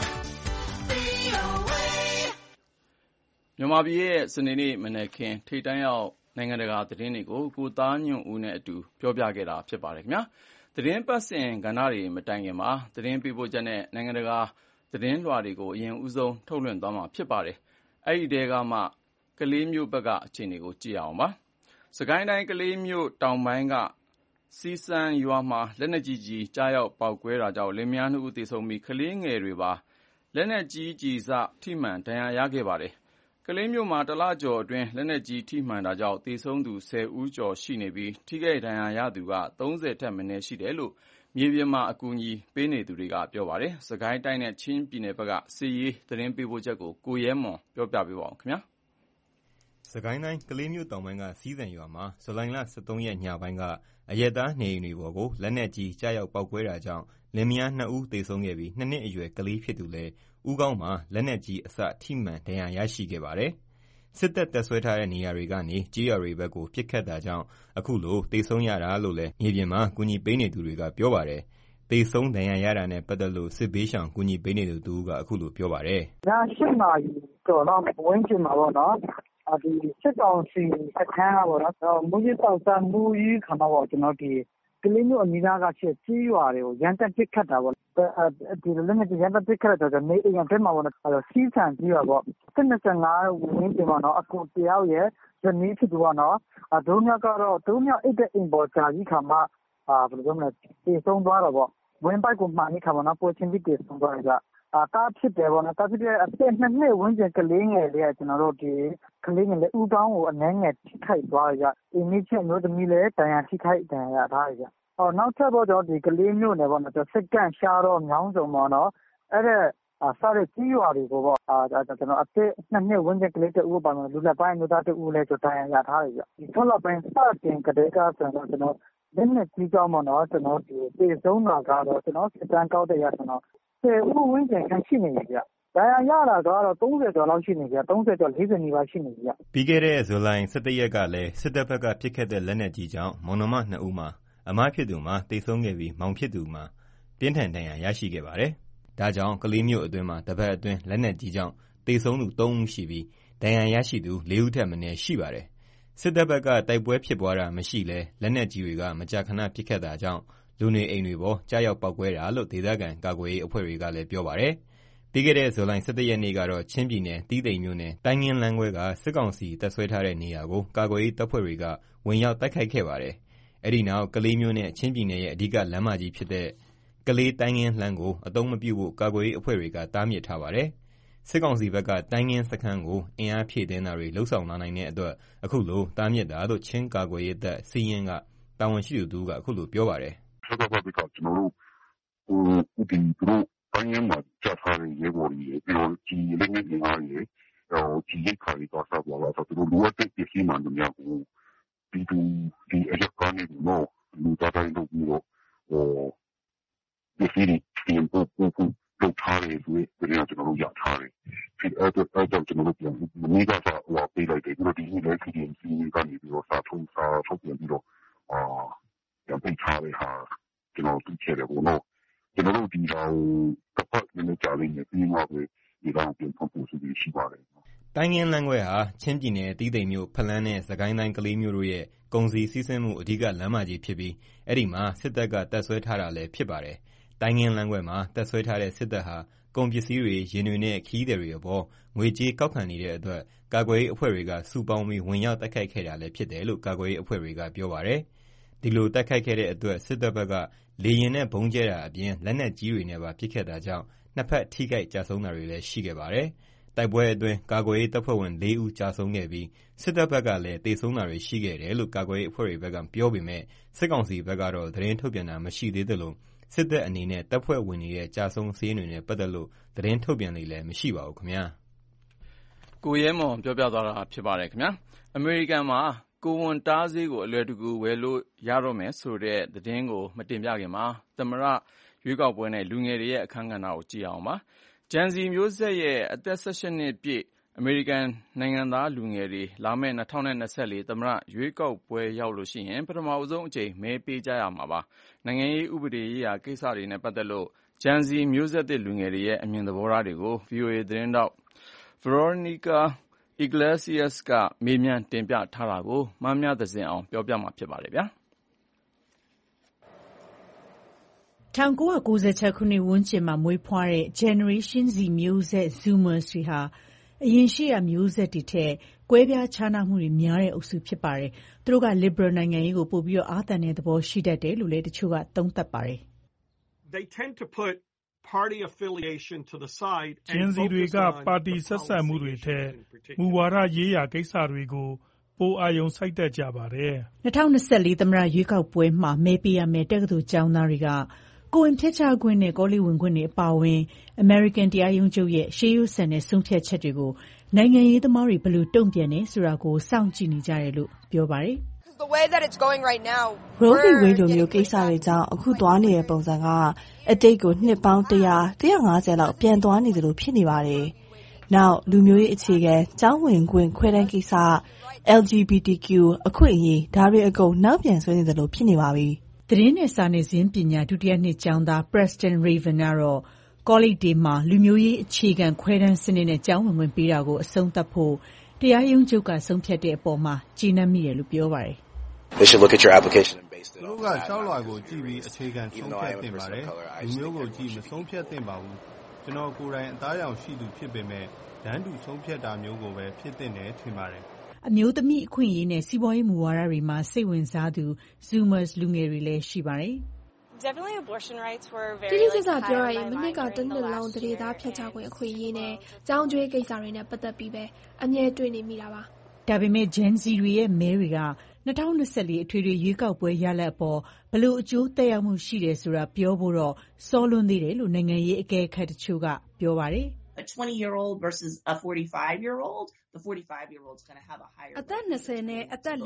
VOA မြန်မာပြည်ရဲ့စနေနေ့မနက်ခင်းထိပ်တန်းရောက်နိုင်ငံတကာသတင်းတွေကိုကိုသားညွန့်ဦးနဲ့အတူပြောပြခဲ့တာဖြစ်ပါတယ်ခင်ဗျာ။သတင်းပတ်စဉ်ကဏ္ဍတွေမတိုင်ခင်မှာသတင်းပေးပို့ချက်နဲ့နိုင်ငံတကာသတင်းလွှာတွေကိုအရင်ဦးဆုံးထုတ်လွှင့်သွားမှာဖြစ်ပါတယ်။အဲဒီတဲကမှကလေးမျိုးဘက်ကအခြေအနေကိုကြည့်အောင်ပါ။စကိုင်းတိုင်းကလေးမျိုးတောင်ပိုင်းကစီစံရွာမှာလက်နက်ကြီးကြီးကြားရောက်ပေါက်ကွဲတာကြောင့်လင်မယား2ဦးသေဆုံးပြီးကလေးငယ်တွေပါလက်နက်ကြီးကျည်စထိမှန်ဒဏ်ရာရခဲ့ပါတယ်။ကလေးမျိုးမှာတလကျော်အတွင်းလက်နက်ကြီးထိမှန်တာကြောင့်သေဆုံးသူ10ဦးကျော်ရှိနေပြီးထိခိုက်ဒဏ်ရာရသူက30ထက်မနည်းရှိတယ်လို့မြေပြင်မှာအကူအညီပေးနေသူတွေကပြောပါတယ်။စကိုင်းတိုင်းနဲ့ချင်းပြည်နယ်ဘက်ကစစ်ရေးသတင်းပေးပို့ချက်ကိုကိုရဲမွန်ပြောပြပေးပါဦးခင်ဗျာ။စကိုင်းတိုင်းကလေးမျိုးတောင်ပိုင်းကစီးစံရွာမှာဇူလိုင်လ23ရက်ညပိုင်းကအရပ်သားနေအိမ်တွေပေါ်ကိုလက်နက်ကြီးကြားရောက်ပေါက်ကွဲတာကြောင့်လင်မယား2ဦးသေဆုံးခဲ့ပြီး2နှစ်အရွယ်ကလေးဖြစ်သူလည်းဦးခေါင်းမှာလက်နက်ကြီးအစထိမှန်ဒဏ်ရာရရှိခဲ့ပါတယ်။စစ်တပ်တပ်စွဲထားတဲ့နေရာတွေကနေကျေးရွာတွေဘက်ကိုပစ်ခတ်တာကြောင့်အခုလိုသေဆုံးရတာလို့လည်းမြေပြင်မှာကူညီပေးနေသူတွေကပြောပါတယ်။သေဆုံးဒဏ်ရာရတာနဲ့ပတ်သက်လို့စစ်ဘေးရှောင်ကူညီပေးနေသူတူကအခုလိုပြောပါတယ်။ည8နာရီတော့ဝင်းကျင်မှာပေါ့နော်။ဒီစစ်ကောင်စီစခန်းကပေါ့နော်မူကြီးတောက်စားမူကြီးခါမှာပေါ့ကျွန်တော်ဒီကလေးမျိုးအနီးနားကချက်ကြီးရွာတွေကိုရန်တက်ပစ်ခတ်တာပေါ့ဒီလည်းနဲ့ရန်တက်ပစ်ခတ်တော့နေအိမ်ထဲမှာပေါ့နော်စီးဆန်ကြီးရွာပေါ့25ဝင်းကျင်မှာနော်အကူတယောက်ရဲ့ဇနီးဖြစ်သူကနော်ဒုံမြောက်ကတော့ဒုံမြောက်အိတ်တဲ့အိမ်ပေါ်ကြာကြီးခါမှာဘယ်လိုပြောမလဲပြေဆုံးသွားတော့ပေါ့ဝင်းပိုက်ကိုမှန်နေခါမှာနော်ပေါ်ချင်းပြီးပြေဆုံးသွားကြတာဖြစ်တယ်ပေါ့နော်တာဖြစ်တဲ့အသက်2နှစ်ဝန်းကျင်ကလေးငယ်လေးကကျွန်တော်တို့ဒီကလေးငယ်လေးဦးကောင်းကိုအနှဲငယ်ထိခိုက်သွားကြအင်းကြီးချက်မျိုးသမီးလည်းတန်ရာထိခိုက်တန်ရာထားကြနောက်ထပ်တော့ဒီကလေးမျိုးနဲ့ပေါ့နော်စက္ကန့်ရှားတော့မြောင်းစုံပေါ့နော်အဲ့ဒါစားတဲ့ကြီးရွာတွေကိုပေါ့ကျွန်တော်အသက်2နှစ်ဝန်းကျင်ကလေးတဦးပါမယ်လူလက်ပိုင်းမျိုးသားတဦးလည်းတန်ရာရထားကြဒီထောက်လောက်ပိုင်းစတင်ကလေးကဆိုတော့ကျွန်တော်လက်နဲ့ကြီးကြောင်းပေါ့နော်ကျွန်တော်ဒီပြေဆုံးတာကတော့ကျွန်တော်စတန်ကောက်တဲ့ရကျွန်တော်10ဦးဝန်းကျင်ခန့်ရှိနေပြီဗျ။ဒါရတာကတော့30ကျော်လောက်ရှိနေပြီ။30ကျော်40နီးပါးရှိနေပြီဗျ။ပြီးခဲ့တဲ့ဇူလိုင်17ရက်ကလည်းစစ်တပ်ဘက်ကပစ်ခတ်တဲ့လက်နက်ကြီးကြောင့်မောင်နှမ2ဦးမှာအမဖြစ်သူမှာသေဆုံးခဲ့ပြီးမောင်ဖြစ်သူမှာပြင်းထန်ဒဏ်ရာရရှိခဲ့ပါတယ်။ဒါကြောင့်ကလေးမျိုးအတွင်းမှာတပတ်အတွင်းလက်နက်ကြီးကြောင့်သေဆုံးသူ3ဦးရှိပြီးဒဏ်ရာရရှိသူ4ဦးထက်မနည်းရှိပါတယ်။စစ်တပ်ဘက်ကတိုက်ပွဲဖြစ်ပွားတာမရှိလဲလက်နက်ကြီးတွေကမကြာခဏပစ်ခတ်တာကြောင့်လူနေအိမ်တွေပေါ်ကြားရောက်ပေါက်ကွဲတာလို့ဒေသခံကာကွယ်ရေးအဖွဲ့တွေကလည်းပြောပါတယ်။ပြီးခဲ့တဲ့ဇူလိုင်17ရက်နေ့ကတော့ချင်းပြည်နယ်တီးတိန်မြို့နယ်တိုင်းငင်းလမ်းခွဲကစစ်ကောင်စီတပ်ဆွဲထားတဲ့နေရာကိုကာကွယ်ရေးတပ်ဖွဲ့တွေကဝင်ရောက်တိုက်ခိုက်ခဲ့ပါတယ်။အဲဒီနောက်ကလေးမျိုးနဲ့ချင်းပြည်နယ်ရဲ့အဓိကလမ်းမကြီးဖြစ်တဲ့ကလေးတိုင်းငင်းလမ်းကိုအသုံးမပြုဖို့ကာကွယ်ရေးအဖွဲ့တွေကတားမြစ်ထားပါတယ်။စစ်ကောင်စီဘက်ကတိုင်းငင်းစခန်းကိုအင်အားဖြည့်တင်းတာတွေလှုပ်ဆောင်လာနိုင်တဲ့အတွက်အခုလိုတားမြစ်တာလို့ချင်းကာကွယ်ရေးတပ်စီရင်ကတာဝန်ရှိသူကအခုလိုပြောပါတယ်။ဆက်တပ်ဘက်ကကျွန်တော်တို့ဒီသူတို့တိုင်းရင်းမှာကြားထားတဲ့ရဲဘော်တွေပြီးတော့ဒီလက်နက်တွေအားတွေဒီရိတ်ခါတွေကစသွားတာဆိုတော့လိုအပ်တဲ့ပစ္စည်းမှန်တွေများကိုပြည်သူဒီအရက်ကနေတော့လူသားတိုင်းလုပ်ပြီးတော့ပစ္စည်းတွေတင်ပို့လုပ်ထားတယ်ဆိုရင်ကျွန်တော်တို့ရထားတယ်အဲ့တော့ကျွန်တော်တို့ပြန်မနေ့ကပေးလိုက်တယ်ပြီးတော့ဒီနေ့လည်း CDMC ကနေပြီးတော့စာထုတ်ပြန်ပြီးတော့ပြန်ပိတ်ထားတဲ့ဟာကျွန်တော်သိခဲ့တယ်ပေါ့နော်ကျွန်တော်တို့ဒီဟာကိုတစ်ပတ်နဲ့ကြာလိမ့်မယ်ပြီးမှပဲဒီတော့ပြန်ဖွင့်ဖို့ရှိပါတယ်တိုင်းရင်းလမ်းခွဲဟာချင်းပြည်နယ်တီးတိမ်မြို့ဖလန်းနဲ့စကိုင်းတိုင်းကလေးမြို့တို့ရဲ့ကုန်စည်စီးဆင်းမှုအဓိကလမ်းမကြီးဖြစ်ပြီးအဲ့ဒီမှာစစ်တပ်ကတပ်ဆွဲထားတာလည်းဖြစ်ပါတယ်တိုင်းရင်းလမ်းခွဲမှာတပ်ဆွဲထားတဲ့စစ်တပ်ဟာကုန်ပစ္စည်းတွေယာဉ်တွေနဲ့ခရီးသည်တွေအပေါ်ငွေကြေးကောက်ခံနေတဲ့အတွက်ကာကွယ်ရေးအဖွဲ့တွေကစုပေါင်းပြီးဝင်ရောက်တိုက်ခိုက်ခဲ့တာလည်းဖြစ်တယ်လို့ကာကွယ်ရေးအဖွဲ့တွေကပြောပါတယ်ဒီလိုတိုက်ခိုက်ခဲ့တဲ့အတွက်စစ်တပ်ဘက်ကလေယာဉ်နဲ့ဘုံကျဲတာအပြင်လက်နက်ကြီးတွေနဲ့ပါပစ်ခတ်တာကြောင့်နှစ်ဖက်ထိခိုက်ကြဆုံးတာတွေလည်းရှိခဲ့ပါတယ်တိုက်ပွဲအတွင်းကာကွယ်ရေးတပ်ဖွဲ့ဝင်4ဦးကြာဆုံးခဲ့ပြီးစစ်တပ်ဘက်ကလည်းသေဆုံးတာတွေရှိခဲ့တယ်လို့ကာကွယ်ရေးအဖွဲ့တွေဘက်ကပြောပေမဲ့စစ်ကောင်စီဘက်ကတော့သတင်းထုတ်ပြန်တာမရှိသေးသလိုစစ်တပ်အနေနဲ့တပ်ဖွဲ့ဝင်တွေရဲ့ကြာဆုံးစာရင်းတွေနဲ့ပတ်သက်လို့သတင်းထုတ်ပြန်လေလည်းမရှိပါဘူးခင်ဗျာကိုရဲမွန်ပြောပြသွားတာဖြစ်ပါတယ်ခင်ဗျာအမေရိကန်မှာကိုဝန်တားဆေးကိုအလွယ်တကူဝယ်လို့ရတော့မယ်ဆိုတဲ့သတင်းကိုမတင်ပြခင်မှာသမ္မတရွေးကောက်ပွဲနဲ့လူငယ်တွေရဲ့အခမ်းကဏ္ဍကိုကြည့်အောင်ပါဂျန်စီမျိုးဆက်ရဲ့အသက်18နှစ်ပြည့်အမေရိကန်နိုင်ငံသားလူငယ်တွေလာမယ့်2024သမ္မတရွေးကောက်ပွဲရောက်လို့ရှိရင်ပထမဆုံးအကြိမ်မဲပေးကြရမှာပါနိုင်ငံရေးဥပဒေရေးရာကိစ္စတွေနဲ့ပတ်သက်လို့ဂျန်စီမျိုးဆက်သစ်လူငယ်တွေရဲ့အမြင်သဘောထားတွေကို VOA သတင်းတောက် Veronica Iglesias ကမေးမြန်းတင်ပြထားတာကိုမမြသဇင်အောင်ပြောပြမှာဖြစ်ပါတယ်ဗျာ 1996 ခုနှစ်ဝန်းကျင်မှာမွေးဖွားတဲ့ Generation Z မျိုးဆက် Zoomers တွေဟာအရင်ရှိရာမျိုးဆက်တွေထက်ကွဲပြားခြားနားမှုတွေများတဲ့အုပ်စုဖြစ်ပါတယ်။သူတို့က liberal နိုင်ငံရေးကိုပိုပြီးအားသန်တဲ့သဘောရှိတတ်တယ်လို့လည်းတချို့ကသုံးသပ်ပါတယ်။ They tend to put party affiliation to the side and focus on တွေကပါတီဆက်ဆက်မှုတွေထက်မူဝါဒရေးရာကိစ္စတွေကိုပိုအာရုံစိုက်တတ်ကြပါတယ်။2024သမ္မတရွေးကောက်ပွဲမှာမဲပေးရမယ့်တက္ကသိုလ်ကျောင်းသားတွေကကိုယ်ဝန်ဖျက်ချခွင့်နဲ့ကောလိပ်ဝင်ခွင့်တွေအပါအဝင် American တရားရုံးချုပ်ရဲ့ရှေးရိုးဆန်တဲ့ဆုံးဖြတ်ချက်တွေကိုနိုင်ငံရေးသမားတွေဘယ်လိုတုံ့ပြန်နေဆိုတာကိုစောင့်ကြည့်နေကြတယ်လို့ပြောပါတယ် Roe v. Wade လိုမျိုးကိစ္စတွေကြောင့်အခုသွားနေတဲ့ပုံစံကအတိတ်ကိုနှစ်ပေါင်း100-150လောက်ပြန်သွားနေသလိုဖြစ်နေပါတယ်။နောက်လူမျိုးရေးအခြေခံကျောင်းဝင်ခွင့်ခွဲတမ်းကိစ္စ LGBTQ အခွင့်အရေးဒါတွေအကုန်နောက်ပြန်ဆွဲနေသလိုဖြစ်နေပါပြီ။သတင်းနဲ့စာနယ်ဇင်းပညာဒုတိယနှစ်ကျောင်းသား Preston Raven ကတော့ကောလိပ်တွေမှာလူမျိုးရေးအခြေခံခွဲတမ်းစနစ်နဲ့ကျောင်းဝင်ခွင့်ပေးတာကိုအဆုံးသတ်ဖို့တရားရုံးချုပ်ကဆုံးဖြတ်တဲ့အပေါ်မှာကျေနပ်မိတယ်လို့ပြောပါတယ်။ They should look at your application and base it on သူတို့ကရှောက်လွှာကိုကြည့်ပြီးအခြေခံဆုံးဖြတ်သင့်ပါတယ်။လူမျိုးကိုကြည့်မဆုံးဖြတ်သင့်ပါဘူး။ကျွန်တော်ကိုယ်တိုင်အသားရောင်ရှိသူဖြစ်ပေမဲ့တန်းတူဆုံးဖြတ်တာမျိုးကိုပဲဖြစ်သင့်တယ်ထင်ပါတယ်။အမျိုးသမီးအခွင့်အရေးနဲ့စီးပွားရေးမူဝါဒတွေမှာစိတ်ဝင်စားသူ Zoomers လူငယ်တွေလည်းရှိပါတယ်။ Definitely abortion rights were very တိတိကျကျပြောရရင်မနှစ်ကတစ်နှစ်လုံးတရေသားဖျက်ချခွင့်အခွင့်အရေးနဲ့ကျောင်းကျွေးကိစ္စတွေနဲ့ပတ်သက်ပြီးပဲအမြဲတွေ့နေမိတာပါဒါပေမဲ့ Gen Z တွေရဲ့မဲတွေက2024အထွေထွေရွေးကောက်ပွဲရလဒ်အပေါ်ဘယ်လိုအကျိုးသက်ရောက်မှုရှိတယ်ဆိုတာပြောဖို့တော့စောလွန်းသေးတယ်လို့နိုင်ငံရေးအကဲခတ်တချို့ကပြောပါတယ် A 20-year-old versus a 45-year-old, the 45-year-old's going to have a higher အသက်20နဲ့အသက်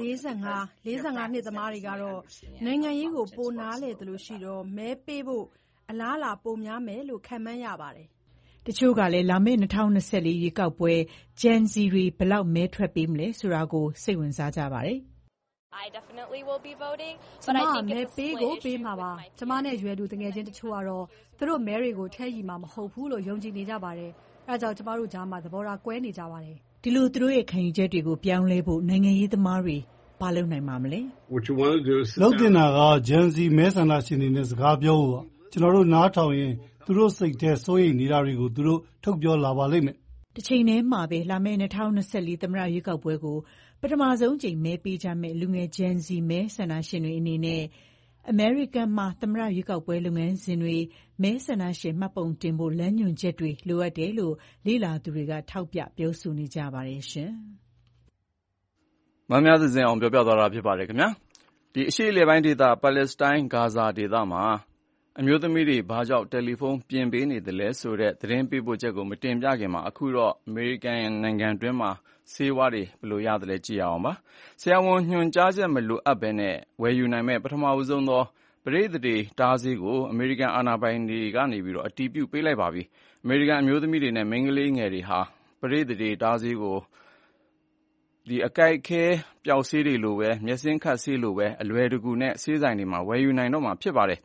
45နှစ်သမားတွေကတော့နိုင်ငံရေးကိုပိုနားလည်သလိုရှိတော့မဲပေးဖို့အလားအလာပိုများမယ်လို့ခန့်မှန်းရပါတယ်တချို့ကလည်းလာမယ့်2024ရွေးကောက်ပွဲ Gen Z တွေဘယ်လောက်မဲထွက်ပေးမလဲဆိုတာကိုစိတ်ဝင်စားကြပါတယ် I definitely will be voting but I think မဲပေးကိုပေးမှာပါကျမနဲ့ရွယ်သူတငယ်ချင်းတချို့ကတော့သူတို့မဲတွေကိုထည့်ရည်မှာမဟုတ်ဘူးလို့ယုံကြည်နေကြပါတယ်အဲဒါကြောင့်ကျမတို့ကြားမှာသဘောထားကွဲနေကြပါတယ်ဒီလိုသူတို့ရဲ့ခံယူချက်တွေကိုပြောင်းလဲဖို့နိုင်ငံရေးသမားတွေဘာလုပ်နိုင်မှာမလဲလုပ်တင်တာက Gen Z မဲဆန္ဒရှင်တွေနဲ့စကားပြောဖို့ကျွန်တော်တို့နားထောင်ရင်သူတို့စိတ်ထဲစိုးရိမ်နေတာတွေကိုသူတို့ထုတ်ပြောလာပါလိမ့်မယ်တစ်ချိန်တည်းမှာပဲလာမယ့်2024သမ္မတရွေးကောက်ပွဲကိုပထမဆုံးချိန်မဲပေးကြမယ့်လူငယ် Gen Z မဲဆန္ဒရှင်တွေအနေနဲ့အမေရိကန်မှာသမ္မတရွေးကောက်ပွဲလုပ်ငန်းစဉ်တွေမဲဆန္ဒရှင်မှတ်ပုံတင်ဖို့လမ်းညွှန်ချက်တွေလိုအပ်တယ်လို့လေ့လာသူတွေကထောက်ပြပြောဆိုနေကြပါတယ်ရှင်။မများသစဉ်အောင်ပြောပြသွားတာဖြစ်ပါတယ်ခင်ဗျာ။ဒီအရှေ့အလယ်ပိုင်းဒေသပါလက်စတိုင်းဂါဇာဒေသမှာအမျိုးသမီးတွေဘာကြောင့်တယ်လီဖုန်းပြင်ပေးနေတယ်လဲဆိုတဲ့သတင်းပေးပို့ချက်ကိုမတင်ပြခင်မှာအခုတော့အမေရိကန်နိုင်ငံတွင်းမှာဆေးဝါးတွေဘယ်လိုရတယ်လဲကြည့်ရအောင်ပါဆရာဝန်ညွှန်ကြားချက်မလိုအပ်ဘဲနဲ့ဝယ်ယူနိုင်မဲ့ပထမဆုံးသောပရိသေတွေတားဆေးကိုအမေရိကန်အာဏာပိုင်တွေကနေပြီးတော့အတည်ပြုပေးလိုက်ပါပြီအမေရိကန်အမျိုးသမီးတွေနဲ့မိန်းကလေးငယ်တွေဟာပရိသေတွေတားဆေးကိုအကိုက်ခဲပျောက်ဆေးတွေလိုပဲမျက်စင်းခတ်ဆေးလိုပဲအလွယ်တကူနဲ့ဆေးဆိုင်တွေမှာဝယ်ယူနိုင်တော့မှာဖြစ်ပါတယ်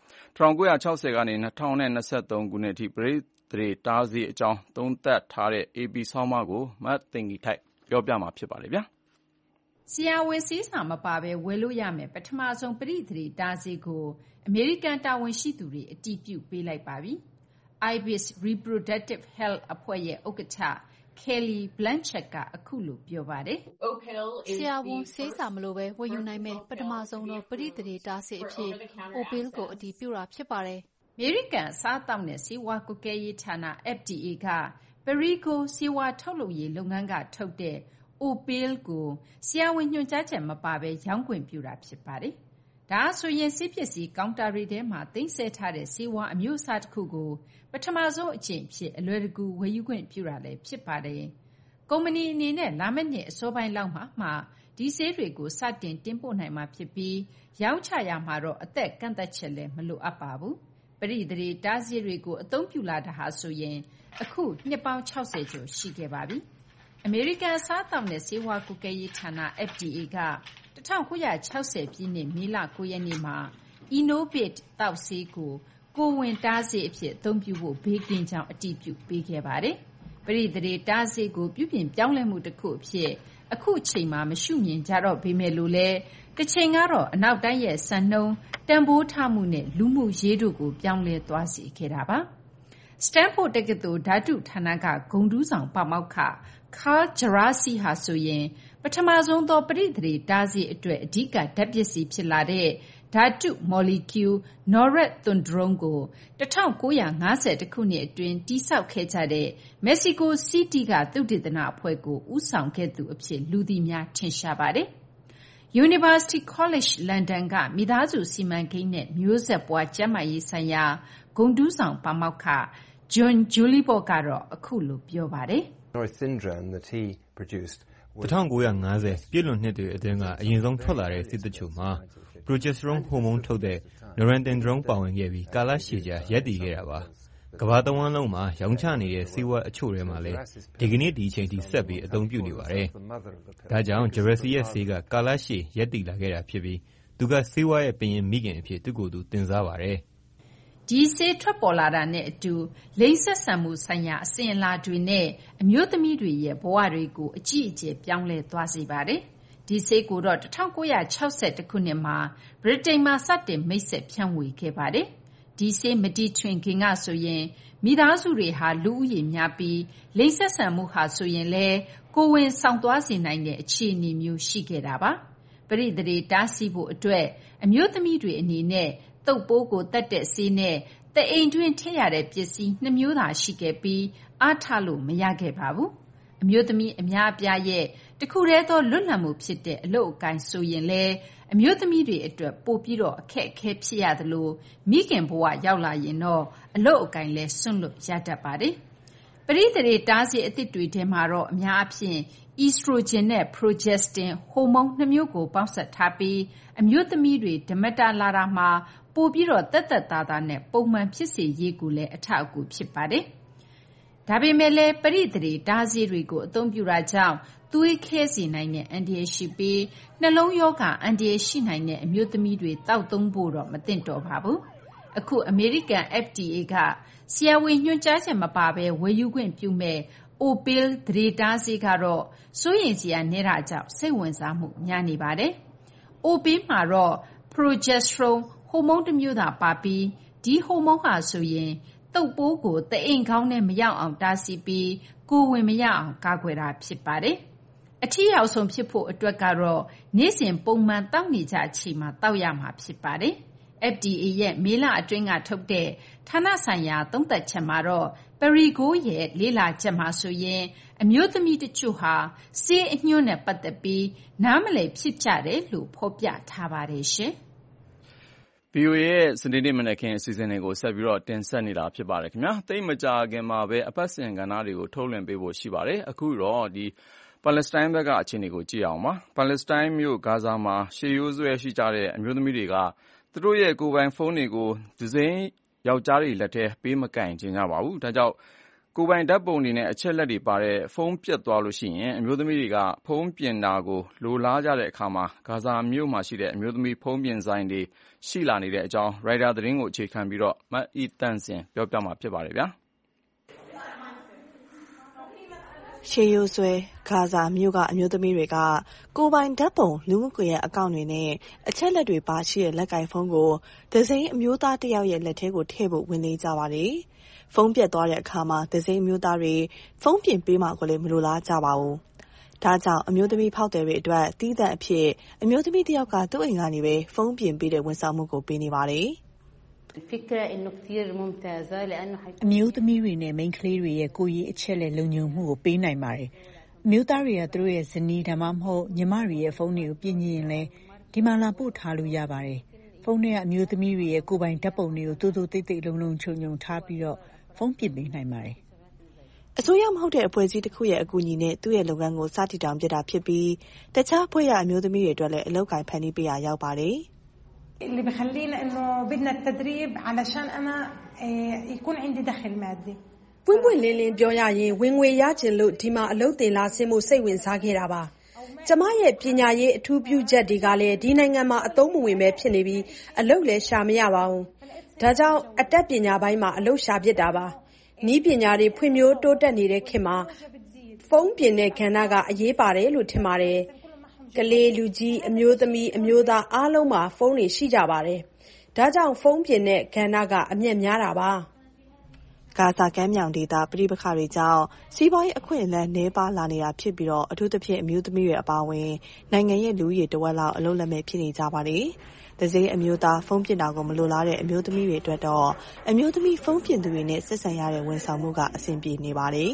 1960ကနေ2023ခုနှစ်အထိပရိသေတားဆေးအကြောင်းသုံးသပ်ထားတဲ့ AP ဆောင်းပါးကိုမသိင်္ဂီထိုက်ပြောပြမှာဖြစ်ပါတယ်ဗျာဆရာဝန်ဆေးစာမပါဘဲဝယ်လို့ရမယ်ပထမဆုံးပရိသေတားဆေးကိုအမေရိကန်တာဝန်ရှိသူတွေအတည်ပြုပေးလိုက်ပါပြီ Ibis Reproductive Health အဖွဲ့ရဲ့ဥက္ကဋ္ဌKelly Blanchett ကအခုလိုပြောပါတယ်ဆရာဝန်ဆေးစာမလိုပဲဝယ်ယူနိုင်မယ်ပထမဆုံးသောပရိသေတားဆေးအဖြစ် Opil ကိုအတည်ပြုတာဖြစ်ပါတယ်အမေရိကန်အစားအသောက်နဲ့ဆေးဝါးကွပ်ကဲရေးဌာန FDA က Perrigo ဆေးဝါးထုတ်လုပ်ရေးလုပ်ငန်းကထုတ်တဲ့ Opil ကိုဆရာဝန်ညွှန်ကြားချက်မပါဘဲရောင်းခွင့်ပြုတာဖြစ်ပါတယ်ဒါဆိုရင်ဆေးပစ္စည်းကောင်တာတွေထဲမှာသိမ်းဆည်းထားတဲ့ဆေးဝါးအမျိုးအစားတစ်ခုကိုပထမဆုံးအကြိမ်ဖြစ်အလွယ်တကူဝယ်ယူခွင့်ပြုတာလည်းဖြစ်ပါတယ်။ကုမ္ပဏီအနေနဲ့လာမယ့်နှစ်အစောပိုင်းလောက်မှဒီဆေးတွေကိုစတင်တင်ပို့နိုင်မှာဖြစ်ပြီးရောင်းချရမှာတော့အသက်ကန့်သတ်ချက်လည်းမလိုအပ်ပါဘူး။ပရိသေတားဆေးတွေကိုအသုံးပြုလာတာဟာဆိုရင်အခုနှစ်ပေါင်း60ကျော်ရှိခဲ့ပါပြီ။အမေရိကန်အစားအသောက်နဲ့ဆေးဝါးကွပ်ကဲရေးဌာန FDA က1960ပြည့်နှစ်မေလ9ရက်နေ့မှာ Innovate သောက်ဆေးကိုကိုယ်ဝန်တားဆေးအဖြစ်အသုံးပြုဖို့ဘေးကင်းကြောင်းအတည်ပြုပေးခဲ့ပါတယ်။ပရိသေတားဆေးကိုပြုပြင်ပြောင်းလဲမှုတစ်ခုအဖြစ်အခုအချိန်မှာမရှုမြင်ကြတော့ပေမဲ့လို့လည်းတစ်ချိန်ကတော့အနောက်တိုင်းရဲ့စံနှုန်းတန်ဖိုးထားမှုနဲ့လူမှုရေးတို့ကိုပြောင်းလဲသွားစေခဲ့တာပါ။ Stanford တက္ကသိုလ်ဓာတုဌာနကဂုဏ်ထူးဆောင်ပါမောက္ခ Carl Djerassi ဟာဆိုရင်ပထမဆုံးသောပရိသေတားဆေးအတွက်အဓိကဓာတ်ပစ္စည်းဖြစ်လာတဲ့ဓာတုမော်လီကျူး Norethindrone ကို1950ခုနှစ်အတွင်းတည်ဆောက်ခဲ့ကြတဲ့မက္ကဆီကိုစီးတီးကသုတေသနအဖွဲ့ကိုဦးဆောင်ခဲ့သူအဖြစ်လူသိများထင်ရှားပါတယ်။ University College London ကမိသားစုစီမံကိန်းနဲ့မျိုးဆက်ပွားကျန်းမာရေးဆိုင်ရာဂုဏ်ထူးဆောင်ပါမောက္ခ John Juliport ကတော့အခုလိုပြောပါတယ် 1950ပြည့်လွန်နှစ်တွေအတွင်းကအရင်ဆုံးထွက်လာတဲ့ဆေးတချို့မှာ progesterone ဟော်မုန်းထုတ်တဲ့ norethindrone ပါဝင်ခဲ့ပြီးကာလရှည်ကြာရပ်တည်ခဲ့တာပါ။ကမ္ဘာတဝန်းလုံးမှာရောင်းချနေတဲ့ဆေးဝါးအချို့ထဲမှာလည်းဒီကနေ့ဒီအချိန်ထိဆက်ပြီးအသုံးပြုနေပါတယ်။ဒါကြောင့် Djerassi ရဲ့ဆေးကကာလရှည်ရပ်တည်လာခဲ့တာဖြစ်ပြီးသူကဆေးဝါးရဲ့ပင်ရင်းမိခင်အဖြစ်သူ့ကိုယ်သူတင်စားပါတယ်။ဒီဆေးထွက်ပေါ်လာတာနဲ့အတူလိင်ဆက်ဆံမှုဆိုင်ရာအစဉ်အလာတွေနဲ့အမျိုးသမီးတွေရဲ့ဘဝတွေကိုအကြီးအကျယ်ပြောင်းလဲသွားစေပါတယ်။ဒီဆေးကိုတော့1960ခုနှစ်မှာဗြိတိန်မှာစတင်မိတ်ဆက်ဖြန့်ဝေခဲ့ပါတယ်။ဒီဆေးမတီထွင်ခင်ကဆိုရင်မိသားစုတွေဟာလူဦးရေများပြီးလိင်ဆက်ဆံမှုဟာဆိုရင်လည်းကိုယ်ဝန်ဆောင်သွားစေနိုင်တဲ့အခြေအနေမျိုးရှိခဲ့တာပါ။ပရိသေတားဆီးဖို့အတွက်အမျိုးသမီးတွေအနေနဲ့သုတ်ပိုးကိုတတ်တဲ့ဆေးနဲ့တအိမ်တွင်းထည့်ရတဲ့ပစ္စည်း2မျိုးသာရှိခဲ့ပြီးအားထားလို့မရခဲ့ပါဘူး။အမျိုးသမီးအများအပြားရဲ့တခုတည်းသောလွတ်လပ်မှုဖြစ်တဲ့အလုပ်အကိုင်ဆိုရင်လည်းအမျိုးသမီးတွေအတွက်ပိုပြီးတော့အခက်အခဲဖြစ်ရသလိုမိခင်ဘဝရောက်လာရင်တော့အလုပ်အကိုင်လည်းစွန့်လွတ်ရတတ်ပါတယ်။ပရိသေတားဆေးအသစ်တွေထဲမှာတော့အများအပြား estrogen နဲ့ progestin ဟော်မုန်း2မျိုးကိုပေါင်းစပ်ထားပြီးအမျိုးသမီးတွေဓမ္မတာလာတာမှာပိုပြီးတော့သက်သက်သာသာနဲ့ပုံမှန်ဖြစ်စေရေးကိုလည်းအထောက်အကူဖြစ်ပါတယ်။ဒါပေမဲ့လည်းပရိသေတားဆေးတွေကိုအသုံးပြုတာကြောင့်သွေးခဲစေနိုင်တဲ့အန္တရာယ်ရှိပြီးနှလုံးရောဂါအန္တရာယ်ရှိနိုင်တဲ့အမျိုးသမီးတွေတောက်သုံးဖို့တော့မသင့်တော်ပါဘူး။အခုအမေရိကန် FDA ကဆရာဝန်ညွှန်ကြားချက်မပါဘဲဝယ်ယူခွင့်ပြုမဲ့ Opil သန္ဓေတားဆေးကတော့စိုးရိမ်စရာနေတာကြောင့်စိတ်ဝင်စားမှုများနေပါတယ်။ Opil မှာတော့ progesterone ဟော်မုန်းတစ်မျိုးသာပါပြီးဒီဟော်မုန်းဟာဆိုရင်သုတ်ပိုးကိုတအိမ်ခေါင်းထဲမရောက်အောင်တားဆီးပြီးကိုယ်ဝန်မရအောင်ကာကွယ်တာဖြစ်ပါတယ်။အထီးရောက်ဆုံးဖြစ်ဖို့အတွက်ကတော့နေ့စဉ်ပုံမှန်တောက်နေကြအချိန်မှာတောက်ရမှာဖြစ်ပါတယ်။ FDA ရဲ့မေလအတွင်းကထုတ်တဲ့ဌာနဆိုင်ရာသုံးသပ်ချက်မှာတော့ Perrigo ရဲ့လေ့လာချက်မှာဆိုရင်အမျိုးသမီးတချို့ဟာဆေးအညွှန်းနဲ့ပတ်သက်ပြီးနားမလည်ဖြစ်ကြတယ်လို့ဖော်ပြထားပါတယ်ရှင်။ VOA ရဲ့စနေနေ့မနက်ခင်းအစီအစဉ်တွေကိုဆက်ပြီးတော့တင်ဆက်နေတာဖြစ်ပါတယ်ခင်ဗျာ။သိပ်မကြာခင်မှာပဲအပတ်စဉ်ကဏ္ဍတွေကိုထုတ်လွှင့်ပေးဖို့ရှိပါတယ်။အခုတော့ပါလက်စတိုင်းဘက်ကအခြေအနေကိုကြည့်အောင်ပါ။ပါလက်စတိုင်းမြို့ဂါဇာမှာရှေးရိုးစွဲရှိကြတဲ့အမျိုးသမီးတွေကသူတို့ရဲ့ကိုယ်ပိုင်ဖုန်းတွေကိုဒဇင်ယောက်ျားတွေလက်ထဲပေးမကင်ချင်ကြပါဘူး။ဒါကြောင့်ကိုယ်ပိုင်ဓာတ်ပုံတွေနဲ့အချက်လက်တွေပါတဲ့ဖုန်းပြတ်သွားလို့ရှိရင်အမျိုးသမီးတွေကဖုန်းပြင်တာကိုလိုလားကြတဲ့အခါမှာဂါဇာမြို့မှာရှိတဲ့အမျိုးသမီးဖုန်းပြင်ဆိုင်တွေရှိလာနေတဲ့အကြောင်းရိုက်တာသတင်းကိုအခြေခံပြီးတော့မအီတန့်စင်ပြောပြမှာဖြစ်ပါတယ်ဗျာရှေးရိုးစွဲဂါဇာမြို့ကအမျိုးသမီးတွေကကိုယ်ပိုင်ဓာတ်ပုံလူမှုကွန်ရက်အကောင့်တွေနဲ့အချက်လက်တွေပါရှိတဲ့လက်ကင်ဖုန်းကိုဒဇင်အမျိုးသားတစ်ယောက်ရဲ့လက်ထဲကိုထည့်ဖို့ဝင်နေကြပါတယ်ဖုန်းပြတ်သွားတဲ့အခါမှာဒဇင်အမျိုးသားတွေဖုန်းပြင်ပေးမှကိုလည်းမလိုလားကြပါဘူးဒါကြောင့်အမျိုးသမီးဖောက်သည်တွေအတွက်တီးသန့်အဖြစ်အမျိုးသမီးတစ်ယောက်ကသူ့အိမ်ကနေပဲဖုန်းပြင်ပေးတဲ့ဝန်ဆောင်မှုကိုပေးနေပါတယ်အမျိုးသမီးတွေနဲ့မိန်းကလေးတွေရဲ့ကိုယ်ရေးအချက်လက်လုံခြုံမှုကိုပေးနိုင်ပါတယ်အမျိုးသားတွေကသူတို့ရဲ့ဇနီးဒါမှမဟုတ်ညီမတွေရဲ့ဖုန်းတွေကိုပြင်ရင်လည်းဒီမှာလာပို့ထားလို့ရပါတယ်ဖုန်းထဲကအမျိုးသမီးတွေရဲ့ကိုယ်ပိုင်ဓာတ်ပုံတွေကိုတိုးတိုးတိတ်တိတ်လုံလုံခြုံခြုံထားပြီးတော့ဖုန်းပြင်ပေးနိုင်ပါတယ်အစိုးရမဟုတ်တဲ့အဖွဲ့အစည်းတစ်ခုရဲ့အကူအညီနဲ့သူ့ရဲ့လုပ်ငန်းကိုစတင်တောင်ပြတာဖြစ်ပြီးတခြားအဖွဲ့အမျိုးသမီးတွေအတွက်လည်းအလုပ်ကိုင်ဖန်တီးပေးရရောက်ပါတယ် اللي بخلينا انه بدنا التدريب علشان انا يكون عندي دخل مادي ပွင့်ပွင့်လင်းလင်းပြောရရင်ဝင်ငွေရချင်လို့ဒီမှာအလုပ်တင်လာဆင်းဖို့စိတ်ဝင်စားခဲ့တာပါကျမရဲ့ပညာရေးအထူးပြုချက်တွေကလည်းဒီနိုင်ငံမှာအသုံးမဝင်ပဲဖြစ်နေပြီးအလုပ်လည်းရှာမရပါဘူးဒါကြောင့်အတတ်ပညာပိုင်းမှာအလုပ်ရှာဖြစ်တာပါနီးပညာတွေဖွံ့ဖြိုးတိုးတက်နေတဲ့ခေတ်မှာဖုန်းပြင်တဲ့ကဏ္ဍကအရေးပါတယ်လို့ထင်ပါတယ်ကလေးလူကြီးအမျိုးသမီးအမျိုးသားအားလုံးမှာဖုန်းတွေရှိကြပါတယ်ဒါကြောင့်ဖုန်းပြင်တဲ့ကဏ္ဍကအမြတ်များတာပါဂါဇာကမ်းမြောင်ဒေသပဋိပက္ခတွေကြောင့်စီးပွားရေးအခွင့်အလမ်းနှဲပါလာနေတာဖြစ်ပြီးတော့အထူးသဖြင့်အမျိုးသမီးတွေအပါအဝင်နိုင်ငံရဲ့လူဦးရေတဝက်လောက်အလုပ်လက်မဲ့ဖြစ်နေကြပါတယ်ဒဇင်အမျိုးသားဖုန်းပြင်တာကိုမလိုလားတဲ့အမျိုးသမီးတွေအတွက်တော့အမျိုးသမီးဖုန်းပြင်သူတွေနဲ့ဆက်ဆံရတဲ့ဝန်ဆောင်မှုကအဆင်ပြေနေပါတယ်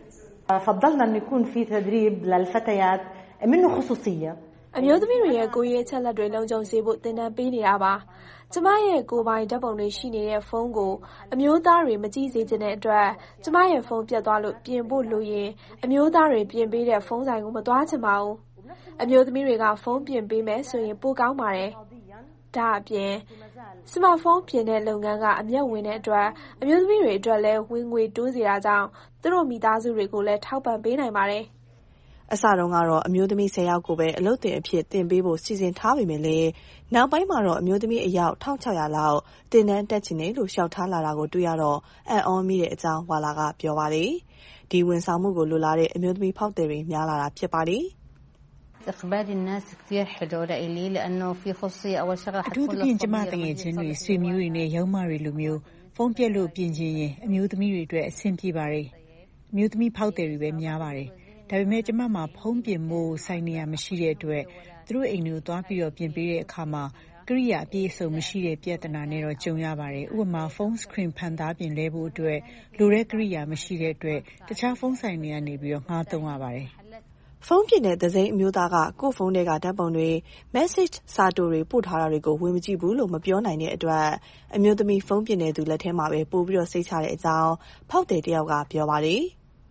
فضلنا انه يكون في تدريب للفتيات منه خصوصيه အမျိုးသမီးတွေရဲ့ကိုယ်ရေးအချက်လက်တွေလုံခြုံစေဖို့သင်တန်းပေးနေတာပါကျမရဲ့ကိုယ်ပိုင်ဓာတ်ပုံတွေရှိနေတဲ့ဖုန်းကိုအမျိုးသားတွေမကြည့်စေချင်တဲ့အတွက်ကျမရဲ့ဖုန်းပြတ်သွားလို့ပြင်ဖို့လိုရင်အမျိုးသားတွေပြင်ပေးတဲ့ဖုန်းဆိုင်ကိုမသွားချင်ပါဘူးအမျိုးသမီးတွေကဖုန်းပြင်ပေးမယ်ဆိုရင်ပိုကောင်းပါတယ်ဒါအပြင်စမတ်ဖုန်းပြင်တဲ့လုပ်ငန်းကအမြတ်ဝင်တဲ့အတွက်အမျိုးသမီးတွေအတွက်လည်းဝင်ငွေတိုးစေတာကြောင့်သူတို့မိသားစုတွေကိုလည်းထောက်ပံ့ပေးနိုင်ပါတယ်အစတုန်းကတော့အမျိုးသမီး10ယောက်ကိုပဲအလုပ်တင်အဖြစ်တင်ပေးဖို့စီစဉ်ထားပေမဲ့လည်းနောက်ပိုင်းမှာတော့အမျိုးသမီးအယောက်1600လောက်တင်တန်းတက်ချင်တယ်လို့ရှောက်ထားလာတာကိုတွေ့ရတော့အံ့ဩမိတဲ့အကြောင်းဝါလာကပြောပါတယ်ဒီဝန်ဆောင်မှုကိုလိုလားတဲ့အမျိုးသမီးဖောက်သည်တွေများလာတာဖြစ်ပါတယ် استقبال الناس كثير حلو لإلي لأنه في خصوصية أول شغلة حتكون لهم ضمير ကျမတကယ်ချင်းတွေဆွေမျိုးတွေနဲ့ရုံးမတွေလိုမျိုးဖုန်းပြက်လို့ပြင်ချင်ရင်အမျိုးသမီးတွေအတွက်အဆင်ပြေပါတယ်အမျိုးသမီးဖောက်သည်တွေပဲများပါတယ်ဒါပေမဲ့ကျမမှာဖုန်းပြင်ဖို့ဆိုင်နေရမရှိတဲ့အတွက်သူတို့အိမ်တွေကိုသွားပြီးတော့ပြင်ပေးတဲ့အခါမှာကိရိယာအပြည့်အစုံမရှိတဲ့ပြဿနာနဲ့တော့ကြုံရပါတယ်ဥပမာဖုန်း screen ဖန်သားပြင်လဲဖို့အတွက်လိုတဲ့ကိရိယာမရှိတဲ့အတွက်တခြားဖုန်းဆိုင်တွေကနေပြီးတော့ငှားသုံးရပါတယ်ဖုန်းပြင်တဲ့ဒဇင်အမျိုးသားကကိုယ့်ဖုန်းထဲကဓာတ်ပုံတွေ message စာတိုတွေပို့ထားတာတွေကိုဝင်မကြည့်ဘူးလို့မပြောနိုင်တဲ့အတွက်အမျိုးသမီးဖုန်းပြင်တဲ့သူလက်ထဲမှာပဲပို့ပြီးတော့စိတ်ချတဲ့အကြောင်းဖောက်တယ်တယောက်ကပြောပါတယ်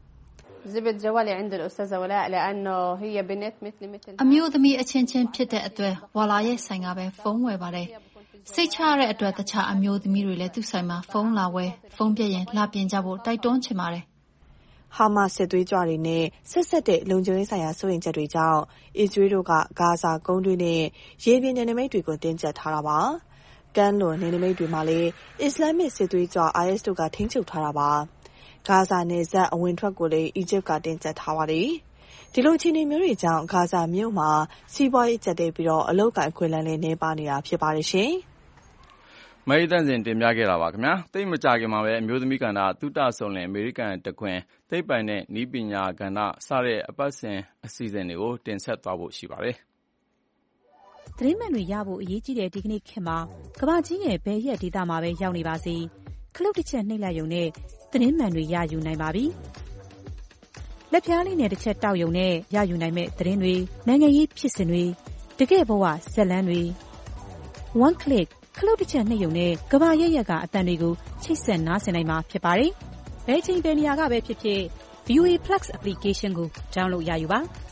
زبط جوالي عند الأستاذة ولاء لأنه هي بنت مثل အမျိုးသမီးအချင်းချင်းဖြစ်တဲ့အတွက်ဝါလာရဲ့ဆိုင်ကပဲဖုန်းဝယ်ပါတယ်စိတ်ချရတဲ့အတွက်တခြားအမျိုးသမီးတွေလည်းသူ့ဆိုင်မှာဖုန်းလာဝယ်ဖုန်းပြရင်လာပြင်ကြဖို့တိုက်တွန်းချင်ပါတယ်ဟာမတ်စစ်သွေးကြွတွေနဲ့ဆက်တဲ့လုံခြုံရေးဆိုင်ရာစိုးရိမ်ချက်တွေကြောင့်အစ္စရေးတို့ကဂါဇာကုန်းတွင်းနဲ့ရေပြင်နယ်နိမိတ်တွေကိုတင်းကျပ်ထားတာပါကမ်းလွန်နယ်နိမိတ်တွေမှာလည်းအစ္စလာမစ်စစ်သွေးကြွ IS တို့ကထိန်းချုပ်ထားတာပါဂါဇာနယ်စပ်အဝင်ထွက်ကိုလည်းအီဂျစ်ကတင်းကျပ်ထားပါတယ်ဒီလိုအခြေအနေမျိုးတွေကြောင့်ဂါဇာမြို့မှာစီးပွားရေးကျပ်တဲ့ပြီးတော့အလုပ်ကိုင်ခွင့်လန်းလည်းနှဲပါနေတာဖြစ်ပါတယ်ရှင်မအေးတန့်စင်တင်ပြခဲ့တာပါခင်ဗျာသိမကြခင်မှာပဲအမျိုးသမီးကဏ္ဍသုတဆုံလင်အမေရိကန်တခွင်သိပ္ပံနဲ့နည်းပညာကဏ္ဍစတဲ့အပတ်စဉ်အစီအစဉ်တွေကိုတင်ဆက်သွားဖို့ရှိပါတယ်သတင်းမှန်တွေရဖို့အရေးကြီးတဲ့ဒီကနေ့ခေတ်မှာကမ္ဘာကြီးရဲ့ဘယ်ရက်ဒေသမှာပဲရောက်နေပါစေခလုတ်တစ်ချက်နှိပ်လိုက်ရုံနဲ့သတင်းမှန်တွေရယူနိုင်ပါပြီလက်ဖြားလေးနဲ့တစ်ချက်တောက်ရုံနဲ့ရယူနိုင်မဲ့သတင်းတွေနိုင်ငံရေးဖြစ်စဉ်တွေတကယ့်ဘဝဇာတ်လမ်းတွေ one click ခလုတ်တစ်ချက်နှိပ်ရုံနဲ့ကမ္ဘာရဲ့ရက်ကအသံတွေကိုချိတ်ဆက်နားဆင်နိုင်မှာဖြစ်ပါတယ်။ဘယ်ချိန်ဘယ်နေရာကပဲဖြစ်ဖြစ် VOA Plus application ကို download ရယူပါ။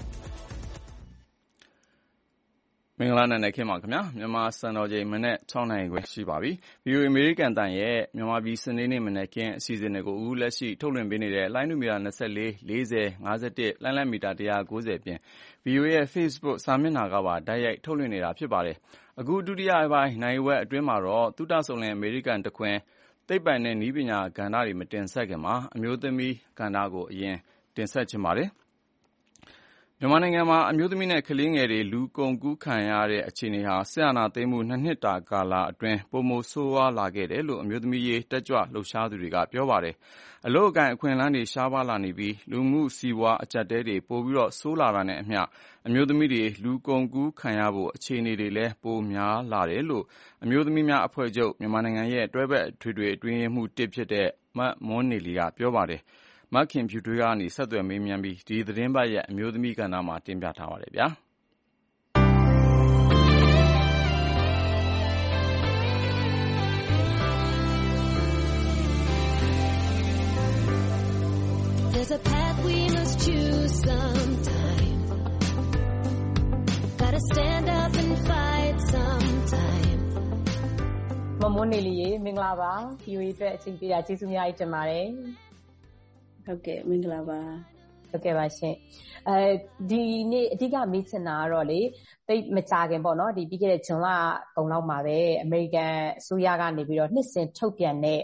မင်္ဂလာနံနက်ခင်းပါခင်ဗျာမြန်မာစံတော်ချိန်မနေ့6နာရီခွဲရှိပါပြီ VOA American တန်ရဲ့မြန်မာပြည်စနေနေ့မနေ့ကင်းအစီအစဉ်တွေကိုအခုလက်ရှိထုတ်လွှင့်ပေးနေတဲ့လိုင်းနူမီတာ24 40 51လိုင်းလက်မီတာ190ပြင် VOA ရဲ့ Facebook စာမျက်နှာကပါတိုက်ရိုက်ထုတ်လွှင့်နေတာဖြစ်ပါတယ်အခုဒုတိယပိုင်းနိုင်ဝက်အတွင်းမှာတော့သုတဆုံလင် American တခွင်သိပ္ပံနဲ့နည်းပညာကဏ္ဍတွေမတင်ဆက်ခင်မှာအမျိုးသမီးကဏ္ဍကိုအရင်တင်ဆက်ချင်ပါတယ်မြန်မာနိုင်ငံမှာအမျိုးသမီးနဲ့ကလေးငယ်တွေလူကုန်ကူးခံရတဲ့အခြေအနေဟာဆရာနာသိမ်းမှု2နှစ်တာကာလအတွင်းပုံမဆိုးဝါးလာခဲ့တယ်လို့အမျိုးသမီးရေးတက်ကြွလှုပ်ရှားသူတွေကပြောပါတယ်။အလို့အကန့်အခွင့်အလမ်းတွေရှားပါးလာနေပြီးလူမှုစီးပွားအကျပ်တဲတွေပိုပြီးတော့ဆိုးလာတာနဲ့အမျှအမျိုးသမီးတွေလူကုန်ကူးခံရဖို့အခြေအနေတွေလည်းပိုများလာတယ်လို့အမျိုးသမီးများအဖွဲ့ချုပ်မြန်မာနိုင်ငံရဲ့တွဲဘက်ထွေထွေအတွင်းရေးမှူး1ဖြစ်တဲ့မမွန်းနေလီကပြောပါတယ်။မခင်ဖြူထွေးကနေဆက်သွယ်မေးမြန်းပြီးဒီသတင်းပတ်ရဲ့အမျိုးသမီးကဏ္ဍမှာတင်ပြထားပါတယ်ဗျာမမွန်းနေလီရေမင်္ဂလာပါ VOA အတွက်အချိန်ပေးတာကျေးဇူးများကြီးတင်ပါတယ်ဟုတ်ကဲ့မင်္ဂလာပါဟုတ်ကဲ့ပါရှင်ဒီနေ့အဓိကမေးချင်တာကတော့လေတိတ်မကြခင်ပေါ့နော်ဒီပြီးခဲ့တဲ့ဇွန်လကုန်လောက်မှာပဲအမေရိကန်အစိုးရကနေပြီးတော့နှစ်စဉ်ထုတ်ပြန်တဲ့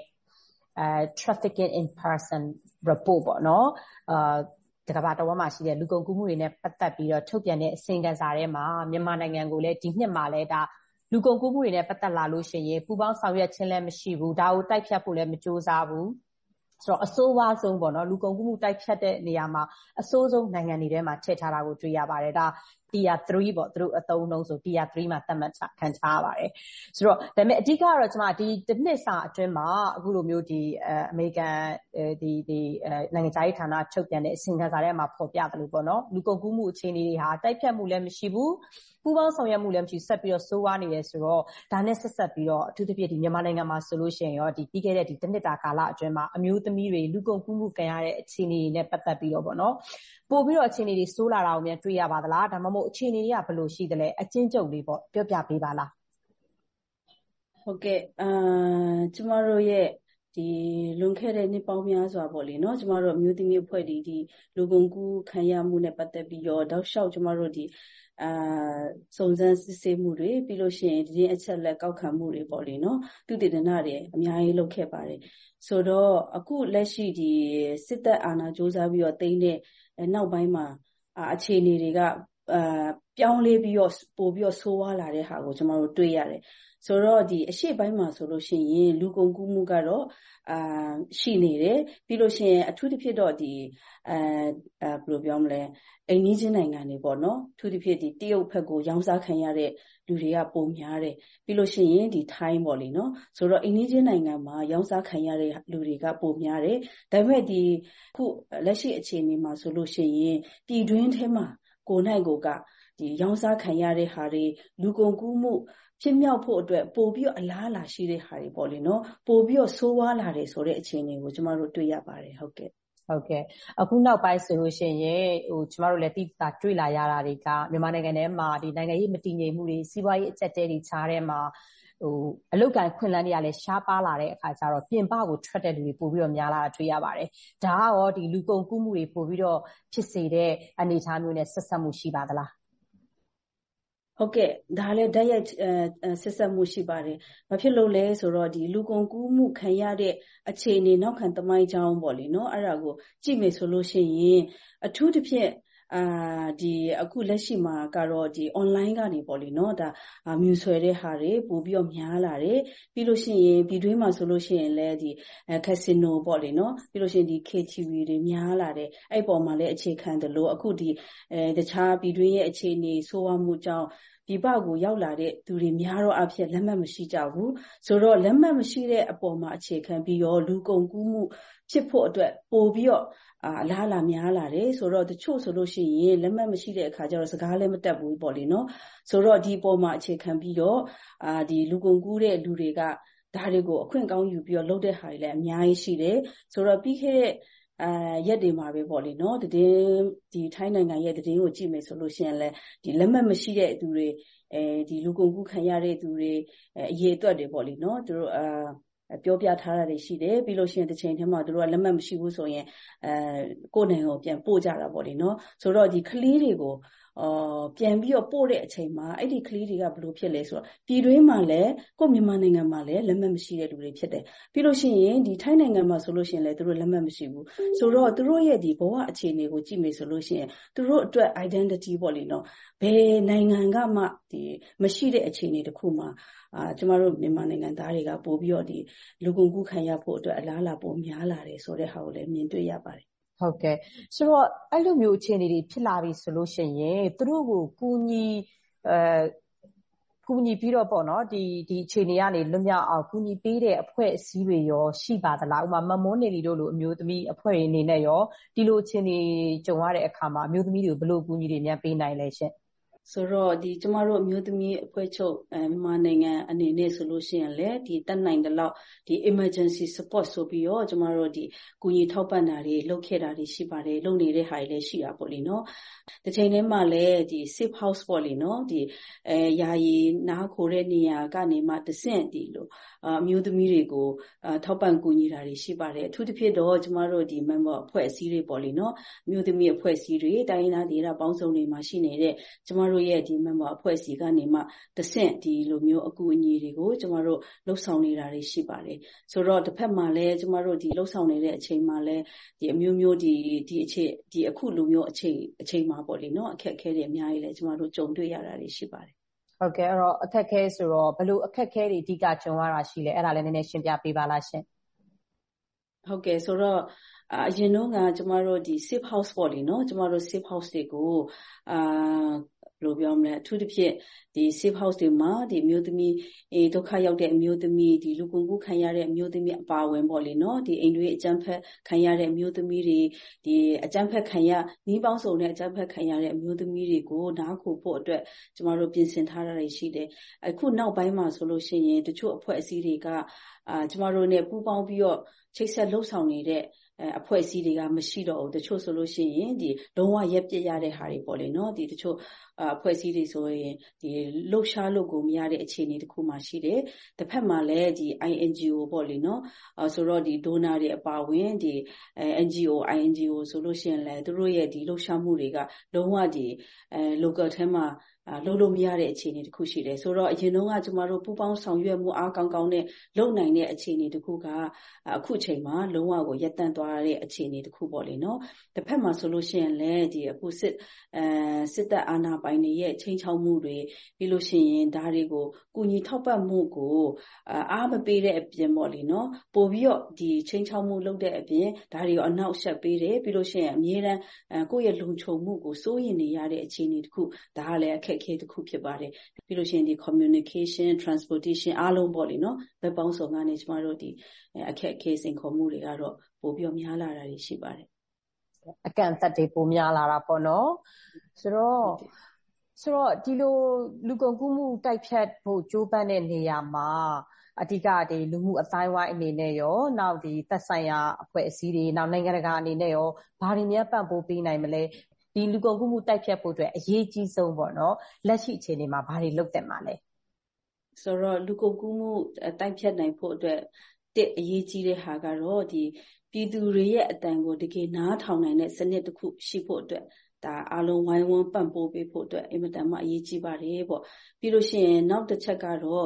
trafficking in person report ပေါ့နော်ကမ္ဘာတဝန်းမှာရှိတဲ့လူကုန်ကူးမှုတွေနဲ့ပတ်သက်ပြီးတော့ထုတ်ပြန်တဲ့အစီရင်ခံစာထဲမှာမြန်မာနိုင်ငံကိုလည်းဒီနှစ်မှာလည်းဒါလူကုန်ကူးမှုတွေနဲ့ပတ်သက်လာလို့ရှိရင်ပူးပေါင်းဆောင်ရွက်ခြင်းလည်းမရှိဘူးဒါကိုတိုက်ဖြတ်ဖို့လည်းမကြိုးစားဘူးဆိုတော့အဆိုးဝါးဆုံးပေါ့နော်လူကုန်ကူးမှုတိုက်ဖြတ်တဲ့နေရာမှာအဆိုးဆုံးနိုင်ငံတွေထဲမှာထည့်ထားတာကိုတွေ့ရပါတယ်ဒါ Tier 3ပေါ့သူတို့အသုံးအနှုန်းဆို Tier 3မှာသတ်မှတ်ခံထားရပါတယ်ဆိုတော့ဒါပေမဲ့အဓိကတော့ကျွန်မဒီတစ်နှစ်စာအတွင်းမှာအခုလိုမျိုးဒီအမေရိကန်ဒီနိုင်ငံခြားရေးဌာနထုတ်ပြန်တဲ့အစီရင်ခံစာထဲမှာဖော်ပြတယ်လို့ပေါ့နော်လူကုန်ကူးမှုအခြေအနေတွေဟာတိုက်ဖြတ်မှုလည်းမရှိဘူးပူးပေါင်းဆောင်ရွက်မှုလည်းမရှိဆက်ပြီးတော့ဆိုးဝါးနေတယ်ဆိုတော့ဒါနဲ့ဆက်ပြီးတော့အထူးသဖြင့်ဒီမြန်မာနိုင်ငံမှာဆိုလို့ရှိရင်ရောဒီပြီးခဲ့တဲ့ဒီတစ်နှစ်တာကာလအတွင်းမှာအမျိုးသမီးတွေလူကုန်ကူးမှုခံရတဲ့အခြေအနေတွေနဲ့ပတ်သက်ပြီးတော့ပေါ့နော်ပို့ပြီးတော့အခြေအနေတွေဆိုးလာတာကိုမြန်တွေ့ရပါသလားဒါမှမဟုတ်အခြေအနေတွေကဘယ်လိုရှိသလဲအချင်းချုပ်လေးပေါ့ပြောပြပေးပါလားဟုတ်ကဲ့ကျမတို့ရဲ့ဒီလွန်ခဲ့တဲ့နှစ်ပေါင်းများစွာပေါ့လေနော်ကျမတို့အမျိုးသမီးအဖွဲ့ဒီလူကုန်ကူးခံရမှုနဲ့ပတ်သက်ပြီးတော့တောက်လျှောက်ကျမတို့ဒီစုံစမ်းစစ်ဆေးမှုတွေပြီးလို့ရှိရင်ဒီအချက်လက်ကောက်ခံမှုတွေပေါ့လေနော်သူတည်တနာတွေအများကြီးလုပ်ခဲ့ပါတယ်ဆိုတော့အခုလက်ရှိဒီစစ်တပ်အာဏာကြိုးစားပြီးတော့တိမ့်တဲ့နောက်ပိုင်းမှာအခြေအနေတွေကပြောင်းလဲပြီးတော့ပို့ပြီးတော့ဆိုးဝါးလာတဲ့ဟာကိုကျမတို့တွေ့ရတယ်ဆိုတော့ဒီအရှိပိုင်းမှာဆိုလို့ရှိရင်လူကုန်ကူးမှုကတော့ရှိနေတယ်ပြီးလို့ရှိရင်အထူးသဖြင့်တော့ဒီဘယ်လိုပြောမလဲအိမ်နီးချင်းနိုင်ငံတွေပေါ့နော်အထူးသဖြင့်ဒီတရုတ်ဘက်ကိုရောင်းစားခံရတဲ့လူတွေကပုံများတယ်ပြီးလို့ရှိရင်ဒီထိုင်းပေါ့လေနော်ဆိုတော့အိမ်နီးချင်းနိုင်ငံမှာရောင်းစားခံရတဲ့လူတွေကပုံများတယ်ဒါပေမဲ့ဒီခုလက်ရှိအခြေအနေမှာဆိုလို့ရှိရင်ပြည်တွင်းထဲမှာကိုယ်နိုင်ကိုကဒီရောင်းစားခံရတဲ့ဟာတွေလူကုန်ကူးမှုဖြစ်မြောက်ဖို့အတွက်ပို့ပြီးတော့အလားအလာရှိတဲ့ဟာတွေပေါ့လေနော်ပို့ပြီးတော့ဆိုးဝါးလာတယ်ဆိုတဲ့အခြေအနေကိုကျမတို့တွေ့ရပါတယ်ဟုတ်ကဲ့ဟုတ်ကဲ့အခုနောက်ပိုင်းဆိုလို့ရှိရင်ကျမတို့လည်းသိတာတွေ့လာရတာတွေကမြန်မာနိုင်ငံထဲမှာဒီနိုင်ငံရေးမတည်ငြိမ်မှုတွေစီးပွားရေးအကျပ်တဲတွေခြားထဲမှာအလုတ်ကန်ခွင့်လန်းတွေကလည်းရှားပါလာတဲ့အခါကျတော့ပြင်ပကိုထွက်တဲ့လူတွေပို့ပြီးတော့များလာတာတွေ့ရပါတယ်ဒါကရောဒီလူကုန်ကူးမှုတွေပို့ပြီးတော့ဖြစ်စေတဲ့အနေအထားမျိုးနဲ့ဆက်ဆက်မှုရှိပါသလားဟုတ်ကဲ့ဒါလည်းဓာတ်ရိုက်ဆက်ဆက်မှုရှိပါတယ်။ဘာဖြစ်လို့လဲဆိုတော့ဒီလူကုန်ကူးမှုခံရတဲ့အခြေအနေနောက်ခံသမိုင်းကြောင်းပေါ့လေနော်အဲ့ဒါကိုကြည့်မယ်ဆိုလို့ရှိရင်အထူးသဖြင့်ဒီအခုလက်ရှိမှာကတော့ဒီ online ကနေပေါ့လေနော်ဒါမြူဆွဲတဲ့ဟာတွေပို့ပြီးတော့များလာတယ်ပြီးလို့ရှိရင်ပြည်တွင်းမှာဆိုလို့ရှိရင်လည်းဒီcasino ပေါ့လေနော်ပြီးလို့ရှိရင်ဒီ KTV တွေများလာတယ်အဲ့ပေါ်မှာလည်းအခြေခံတယ်လို့အခုဒီတခြားပြည်တွင်းရဲ့အခြေအနေဆိုးဝါးမှုကြောင့်ဒီပကိုရောက်လာတဲ့သူတွေများတော့အဖြစ်လက်မှတ်မရှိကြဘူးဆိုတော့လက်မှတ်မရှိတဲ့အပေါ်မှာအခြေခံပြီးတော့လူကုန်ကူးမှုဖြစ်ဖို့အတွက်ပို့ပြီးတော့အလားအလာများလာတယ်ဆိုတော့တချို့ဆိုလို့ရှိရင်လက်မှတ်မရှိတဲ့အခါကျတော့စကားလည်းမတတ်ဘူးပေါ့လေနော်ဆိုတော့ဒီပေါ်မှာအခြေခံပြီးတော့ဒီလူကုန်ကူးတဲ့လူတွေကဒါတွေကိုအခွင့်ကောင်းယူပြီးတော့လုပ်တဲ့ဟာတွေလည်းအများကြီးရှိတယ်ဆိုတော့ပြီးခဲ့တဲ့ရက်တွေမှာပဲပေါ့လေနော်ဒီထိုင်းနိုင်ငံရဲ့သတင်းကိုကြည့်မယ်ဆိုလို့ရှိရင်လည်းဒီလက်မှတ်မရှိတဲ့သူတွေဒီလူကုန်ကူးခံရတဲ့သူတွေအရေးအတွက်တွေပေါ့လေနော်သူတို့ပြောပြထားတာတွေရှိတယ်ပြီးလို့ရှိရင်တစ်ချိန်တည်းမှာသူတို့ကလက်မှတ်မရှိဘူးဆိုရင်ကိုယ်နိုင်ငံကိုပြန်ပို့ကြတာပေါ့လေနော်ဆိုတော့ဒီကလေးတွေကိုပြန်ပြီးတော့ပို့တဲ့အချိန်မှာအဲ့ဒီကလေးတွေကဘယ်လိုဖြစ်လဲဆိုတော့ပြည်တွင်းမှာလည်းကိုမြန်မာနိုင်ငံမှာလည်းလက်မှတ်မရှိတဲ့လူတွေဖြစ်တယ်ပြီးလို့ရှိရင်ဒီထိုင်းနိုင်ငံမှာဆိုလို့ရှိရင်လည်းသူတို့လက်မှတ်မရှိဘူးဆိုတော့သူတို့ရဲ့ဒီဘဝအခြေအနေကိုကြည့်မယ်ဆိုလို့ရှိရင်သူတို့အတွက် identity ပေါ့လေနော်ဘယ်နိုင်ငံကမှဒီမရှိတဲ့အခြေအနေတစ်ခုမှာကျမတို့မြန်မာနိုင်ငံသားတွေကပို့ပြီးတော့ဒီလူကုန်ကူးခံရဖို့အတွက်အလားအလာပိုများလာတယ်ဆိုတဲ့ဟာကိုလည်းမြင်တွေ့ရပါတယ်ဟုတ်ကဲ့ဆိုတော့အဲ့လိုမျိုးအခြေအနေတွေဖြစ်လာပြီဆိုလို့ရှိရင်သူတို့ကိုကူညီပြီးတော့ပေါ့နော်ဒီအခြေအနေကနေလွတ်မြောက်အောင်ကူညီပေးတဲ့အဖွဲ့အစည်းတွေရောရှိပါသလားဥပမာမမွန်းနေလီတို့လိုအမျိုးသမီးအဖွဲ့တွေအနေနဲ့ရောဒီလိုအခြေအနေကြုံရတဲ့အခါမှာအမျိုးသမီးတွေကိုဘယ်လိုကူညီတွေများပေးနိုင်လဲရှင်ဆိုတော့ဒီကျမတို့အမျိုးသမီးအဖွဲ့ချုပ်မြန်မာနိုင်ငံအနေနဲ့ဆိုလို့ရှိရင်လည်းဒီတက်နိုင်တဲ့လောက်ဒီ emergency support ဆိုပြီးတော့ကျမတို့ဒီကူညီထောက်ပံ့တာတွေလုပ်ခဲ့တာတွေရှိပါတယ်လုပ်နေတဲ့ဟာတွေလည်းရှိတာပေါ့လေနော်တစ်ချိန်တည်းမှာလည်းဒီ safe house ပေါ့လေနော်ဒီယာယီနားခိုတဲ့နေရာကနေမှတဆင့်ဒီလိုအမျိုးသမီးတွေကိုထောက်ပံ့ကူညီတာတွေရှိပါတယ်အထူးသဖြင့်တော့ကျမတို့ဒီ member အဖွဲ့အစည်းတွေပေါ့လေနော်အမျိုးသမီးအဖွဲ့အစည်းတွေတိုင်းရင်းသားဒေသပေါင်းစုံတွေမှာရှိနေတဲ့ကျမတို့ရဲ့ဒီ member အဖွဲ့အစည်းကနေမှတဆင့်ဒီလိုမျိုးအကူအညီတွေကိုကျမတို့လှုပ်ဆောင်နေတာတွေရှိပါတယ်ဆိုတော့တစ်ဖက်မှာလည်းကျမတို့ဒီလှုပ်ဆောင်နေတဲ့အချိန်မှာလည်းဒီအမျိုးမျိုးဒီအခုလိုမျိုးအချိန်မှာပေါ့လေနော်အခက်အခဲတွေအများကြီးလည်းကျမတို့ကြုံတွေ့ရတာတွေရှိပါတယ်ဟုတ်ကဲ့အဲ့တော့အခက်အခဲဆိုတော့ဘယ်လိုအခက်အခဲတွေအဓိကကြုံရတာရှိလဲအဲ့ဒါလည်းနည်းနည်းရှင်းပြပေးပါလားရှင်ဟုတ်ကဲ့ဆိုတော့အရင်တော့ကကျမတို့ဒီ safe house ပေါ့လေနော်ကျမတို့ safe house တွေကိုဘယ်လိုပြောမလဲအထူးသဖြင့်ဒီ safe house တွေမှာဒီအမျိုးသမီးဒုက္ခရောက်တဲ့အမျိုးသမီးဒီလူကုန်ကူးခံရတဲ့အမျိုးသမီးအပါဝင်ပေါ့လေနော်ဒီအိမ်တွေအကြမ်းဖက်ခံရတဲ့အမျိုးသမီးတွေဒီအကြမ်းဖက်ခံရနှီးပေါင်းစုံတဲ့အကြမ်းဖက်ခံရတဲ့အမျိုးသမီးတွေကိုနားခိုဖို့အတွက်ကျမတို့ပြင်ဆင်ထားတာတွေရှိတယ်အခုနောက်ပိုင်းမှာဆိုလို့ရှိရင်တချို့အဖွဲ့အစည်းတွေကကျမတို့ ਨੇ ပူးပေါင်းပြီးတော့ချိတ်ဆက်လှုပ်ဆောင်နေတဲ့အဖွဲ့အစည်းတွေကမရှိတော့ဘူးတချို့ဆိုလို့ရှိရင်ဒီလုံးဝရက်ပြစ်ရတဲ့ဟာတွေပေါ့လေနော်ဒီတချို့အဖွဲ့အစည်းတွေဆိုရင်ဒီလှုပ်ရှားလို့ကိုမရတဲ့အခြေအနေတစ်ခုမှရှိတယ်တစ်ဖက်မှာလည်းဒီ INGO ပေါ့လေနော်ဆိုတော့ဒီ donor တွေအပါဝင်ဒီNGO INGO ဆိုလို့ရှိရင်လည်းသူတို့ရဲ့ဒီလှုပ်ရှားမှုတွေကလုံးဝဒီ local ထဲမှာလုပ်လို့မရတဲ့အခြေအနေတစ်ခုရှိတယ်ဆိုတော့အရင်တုန်းကကျမတို့ပူပေါင်းဆောင်ရွက်မှုအားကောင်းကောင်းနဲ့လုပ်နိုင်တဲ့အခြေအနေတစ်ခုကအခုချိန်မှာလုံးဝကိုရပ်တန့်သွားတဲ့အခြေအနေတစ်ခုပေါ့လေနော်တစ်ဖက်မှာဆိုလို့ရှိရင်လည်းဒီအခုစစ်တပ်အာဏာပိုင်တွေရဲ့ချိန်ချောက်မှုတွေပြီးလို့ရှိရင်ဒါတွေကိုကူညီထောက်ပံ့မှုကိုအားမပေးတဲ့အပြင်ပေါ့လေနော်ပို့ပြီးတော့ဒီချိန်ချောက်မှုလုပ်တဲ့အပြင်ဒါတွေကိုအနောက်ဆက်ပေးတယ်ပြီးလို့ရှိရင်အမြဲတမ်းကိုယ့်ရဲ့လုံခြုံမှုကိုစိုးရိမ်နေရတဲ့အခြေအနေတစ်ခုဒါကလည်းအခက်အခဲတစ်ခုဖြစ်ပါတယ်ပြီးလို့ရှိရင်ဒီ communication transportation အားလုံးပေါ့လေနော်ဘက်ပေါင်းစုံကနေကျမတို့ဒီအခက်အခဲစိန်ခေါ်မှုတွေကတော့ပိုပြီးများလာတာတွေရှိပါတယ်အကန့်အသတ်တွေပိုများလာတာပေါ့နော်ဆိုတော့ဒီလိုလူကုန်ကူးမှုတိုက်ဖြတ်ဖို့ကြိုးပမ်းတဲ့နေရာမှာအဓိကဒီလူမှုအတိုင်းဝိုင်းအနေနဲ့ရောနောက်ဒီသက်ဆိုင်ရာအဖွဲ့အစည်းတွေနောက်နိုင်ငံတကာအနေနဲ့ရောဘာတွေများပံ့ပိုးပေးနိုင်မလဲဒီလူကုန်ကူးမှုတိုက်ဖြတ်ဖို့အတွက်အရေးကြီးဆုံးပေါ့နော်လက်ရှိအခြေအနေမှာဘာတွေလုပ်သင့်မှာလဲဆိုတော့လူကုန်ကူးမှုတိုက်ဖြတ်နိုင်ဖို့အတွက်အရေးကြီးတဲ့ဟာကတော့ဒီပြည်သူတွေရဲ့အတန်ကိုတကယ်နားထောင်နိုင်တဲ့စနစ်တစ်ခုရှိဖို့အတွက်ဒါအားလုံးဝိုင်းဝန်းပံ့ပိုးပေးဖို့အတွက်အင်မတန်မှအရေးကြီးပါတယ်ပေါ့ပြီးလို့ရှိရင်နောက်တစ်ချက်ကတော့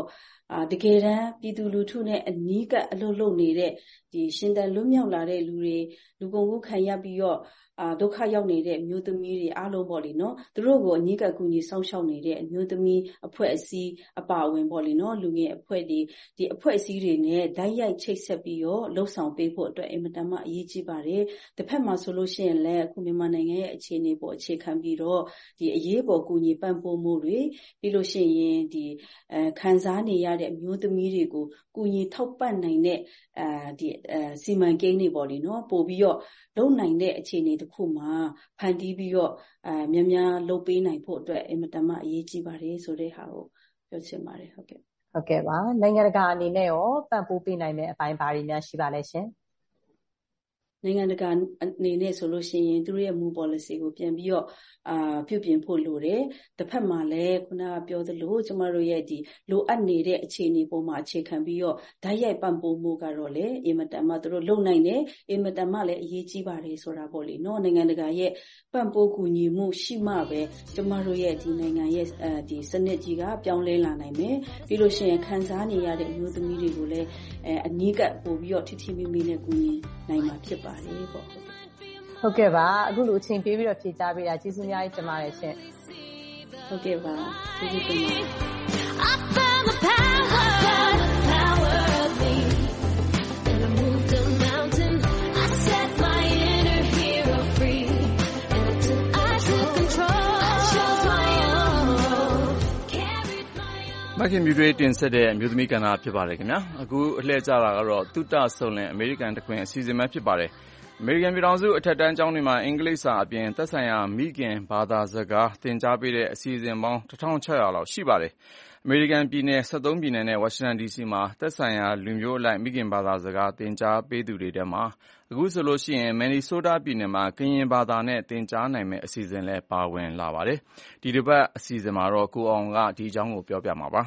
တကယ်တမ်းပြည်သူလူထုနဲ့အနီးကအလုပ်လုပ်နေတဲ့ရှင်သန်လွတ်မြောက်လာတဲ့လူတွေလူကုန်ကူးခံရပြီးတော့ဒုက္ခရောက်နေတဲ့အမျိုးသမီးတွေအားလုံးပေါ့လေနော်သူတို့ကိုအနီးကပ်ကူညီစောင့်ရှောက်နေတဲ့အမျိုးသမီးအဖွဲ့အစည်းအပါအဝင်ပေါ့လေနော်လူငယ်အဖွဲ့တွေဒီအဖွဲ့အစည်းတွေနဲ့ဓာတ်ရိုက်ချိတ်ဆက်ပြီးတော့လှုပ်ဆောင်ပေးဖို့အတွက်အင်မတန်မှအရေးကြီးပါတယ်တစ်ဖက်မှာဆိုလို့ရှိရင်လည်းအခုမြန်မာနိုင်ငံရဲ့အခြေအနေပေါ်အခြေခံပြီးတော့ဒီအရေးပေါ်ကူညီပံ့ပိုးမှုတွေပြီးလို့ရှိရင်ဒီခံစားနေရတဲ့အမျိုးသမီးတွေကိုကူညီထောက်ပံ့နိုင်တဲ့စီမံကိန်းတွေပေါ့လေနော်ပို့ပြီးတော့လုပ်နိုင်တဲ့အခြေအနေတစ်ခုမှာဖန်တီးပြီးတော့များများလုပ်ပေးနိုင်ဖို့အတွက်အင်မတန်မှအရေးကြီးပါတယ်ဆိုတဲ့ဟာကိုပြောချင်ပါတယ်ဟုတ်ကဲ့ပါနိုင်ငံတကာအနေနဲ့ရောပံ့ပိုးပေးနိုင်တဲ့အပိုင်းဘာတွေများရှိပါလဲရှင်နိုင်ငံတကာအနေနဲ့ဆိုလို့ရှိရင်သူတို့ရဲ့မူ policy ကိုပြန်ပြီးတော့ပြုပြင်ဖို့လိုတယ်တစ်ဖက်မှာလည်းခုနကပြောသလိုကျမတို့ရဲ့ဒီလိုအပ်နေတဲ့အခြေအနေပေါ်မှာအခြေခံပြီးတော့ဓာတ်ရိုက်ပံ့ပိုးမှုကတော့လေအင်မတန်မှသူတို့လုံနိုင်တယ်အင်မတန်မှလည်းအရေးကြီးပါတယ်ဆိုတာပေါ့လေနော်နိုင်ငံတကာရဲ့ပံ့ပိုးကူညီမှုရှိမှပဲကျမတို့ရဲ့ဒီနိုင်ငံရဲ့ဒီစနစ်ကြီးကပြောင်းလဲလာနိုင်မယ်ပြီးလို့ရှိရင်ခံစားနေရတဲ့အမျိုးသမီးတွေကိုလည်းအနီးကပ်ပို့ပြီးတော့ထိထိမိမိနဲ့ကူညီနိုင်မှာဖြစ်ပါတယ်ပေါ့ဟုတ်ကဲ့ပါအခုလိုအချိန်ပေးပြီးတော့ဖြေကြားပေးတာကျေးဇူးအများကြီးတင်ပါတယ်ရှင်ဟုတ်ကဲ့ပါကျေးဇူးတင်ပါတယ်မခင်မြူတွေတင်ဆက်တဲ့အမျိုးသမီးကဏ္ဍဖြစ်ပါတယ်ခင်ဗျာအခုအလှည့်ကြတာကတော့သုတဆုံလင်အမေရိကန်တခွင်အစီအစဉ်ပဲဖြစ်ပါတယ်အမေရိကန်ပြည်ထောင်စုအထက်တန်းကျောင်းတွေမှာအင်္ဂလိပ်စာအပြင်သက်ဆိုင်ရာမိခင်ဘာသာစကားသင်ကြားပေးတဲ့အစီအစဉ်ပေါင်း1600လောက်ရှိပါတယ်အမေရိကန်ပြည်နယ်73ပြည်နယ်နဲ့ဝါရှင်တန် DC မှာသက်ဆိုင်ရာလူမျိုးအလိုက်မိခင်ဘာသာစကားသင်ကြားပေးသူတွေထဲမှာအခုဆိုလို့ရှိရင်မန်နီဆိုးတားပြည်နယ်မှာကရင်ဘာသာနဲ့သင်ကြားနိုင်မယ့်အစီအစဉ်လည်းပါဝင်လာပါတယ်ဒီတစ်ပတ်အစီအစဉ်မှာတော့ကိုအောင်ကဒီအကြောင်းကိုပြောပြမှာပါ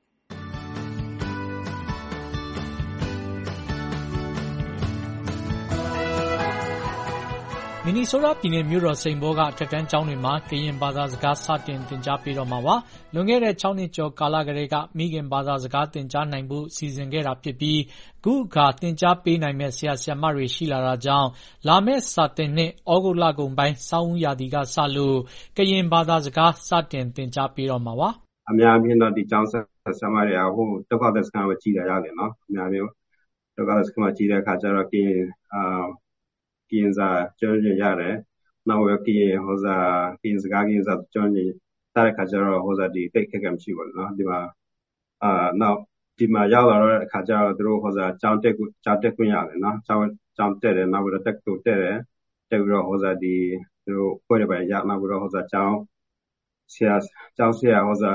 မင်နီဆိုးတားပြည်နယ်မြို့တော်စိန်ဘောကအထက်တန်းကျောင်းတွေမှာကရင်ဘာသာစကားစတင်သင်ကြားပေးတော့မှာပါ။လွန်ခဲ့တဲ့6နှစ်ကျော်ကာလကတည်းကမိခင်ဘာသာစကားသင်ကြားနိုင်ဖို့စီစဉ်ခဲ့တာဖြစ်ပြီးအခုအခါသင်ကြားပေးနိုင်မဲ့ဆရာဆရာမတွေရှိလာတာကြောင့်လာမယ့်စာသင်နှစ်ဩဂုတ်လကုန်ပိုင်းစောင်းဦးရာသီကစလို့ကရင်ဘာသာစကားစတင်သင်ကြားပေးတော့မှာပါ။အများကြီးတော့ဒီကျောင်းဆရာမတွေကဟိုဒုက္ခသည်စခန်းမှာကြီးတယ်ရတယ်နော်။အများမျိုးဒုက္ခသည်စခန်းမှာကြီးတဲ့အခါကျတော့ကရင်စာကျွမ်းကျင်ရတယ်။နောက်ကရင်ဟိုစာကရင်စကားကရင်စာကျွမ်းကျင်တဲ့အခါကျတော့ဟိုစာဒီတိတ်ခက်ခဲမရှိဘူးနော်။ဒီမှာနောက်ဒီမှာရောက်လာတော့အခါကျတော့သူတို့ဟိုစာကျောင်းတက်ခွင့်ရတယ်နော်။ကျောင်းတက်တယ်နောက်ပြီးတော့တက်ပြီးတော့ဟိုစာဒီသူတို့ဖွဲ့ရပါရနောက်ပြီးတော့ဟိုစာကျောင်းဆရာဟိုစာ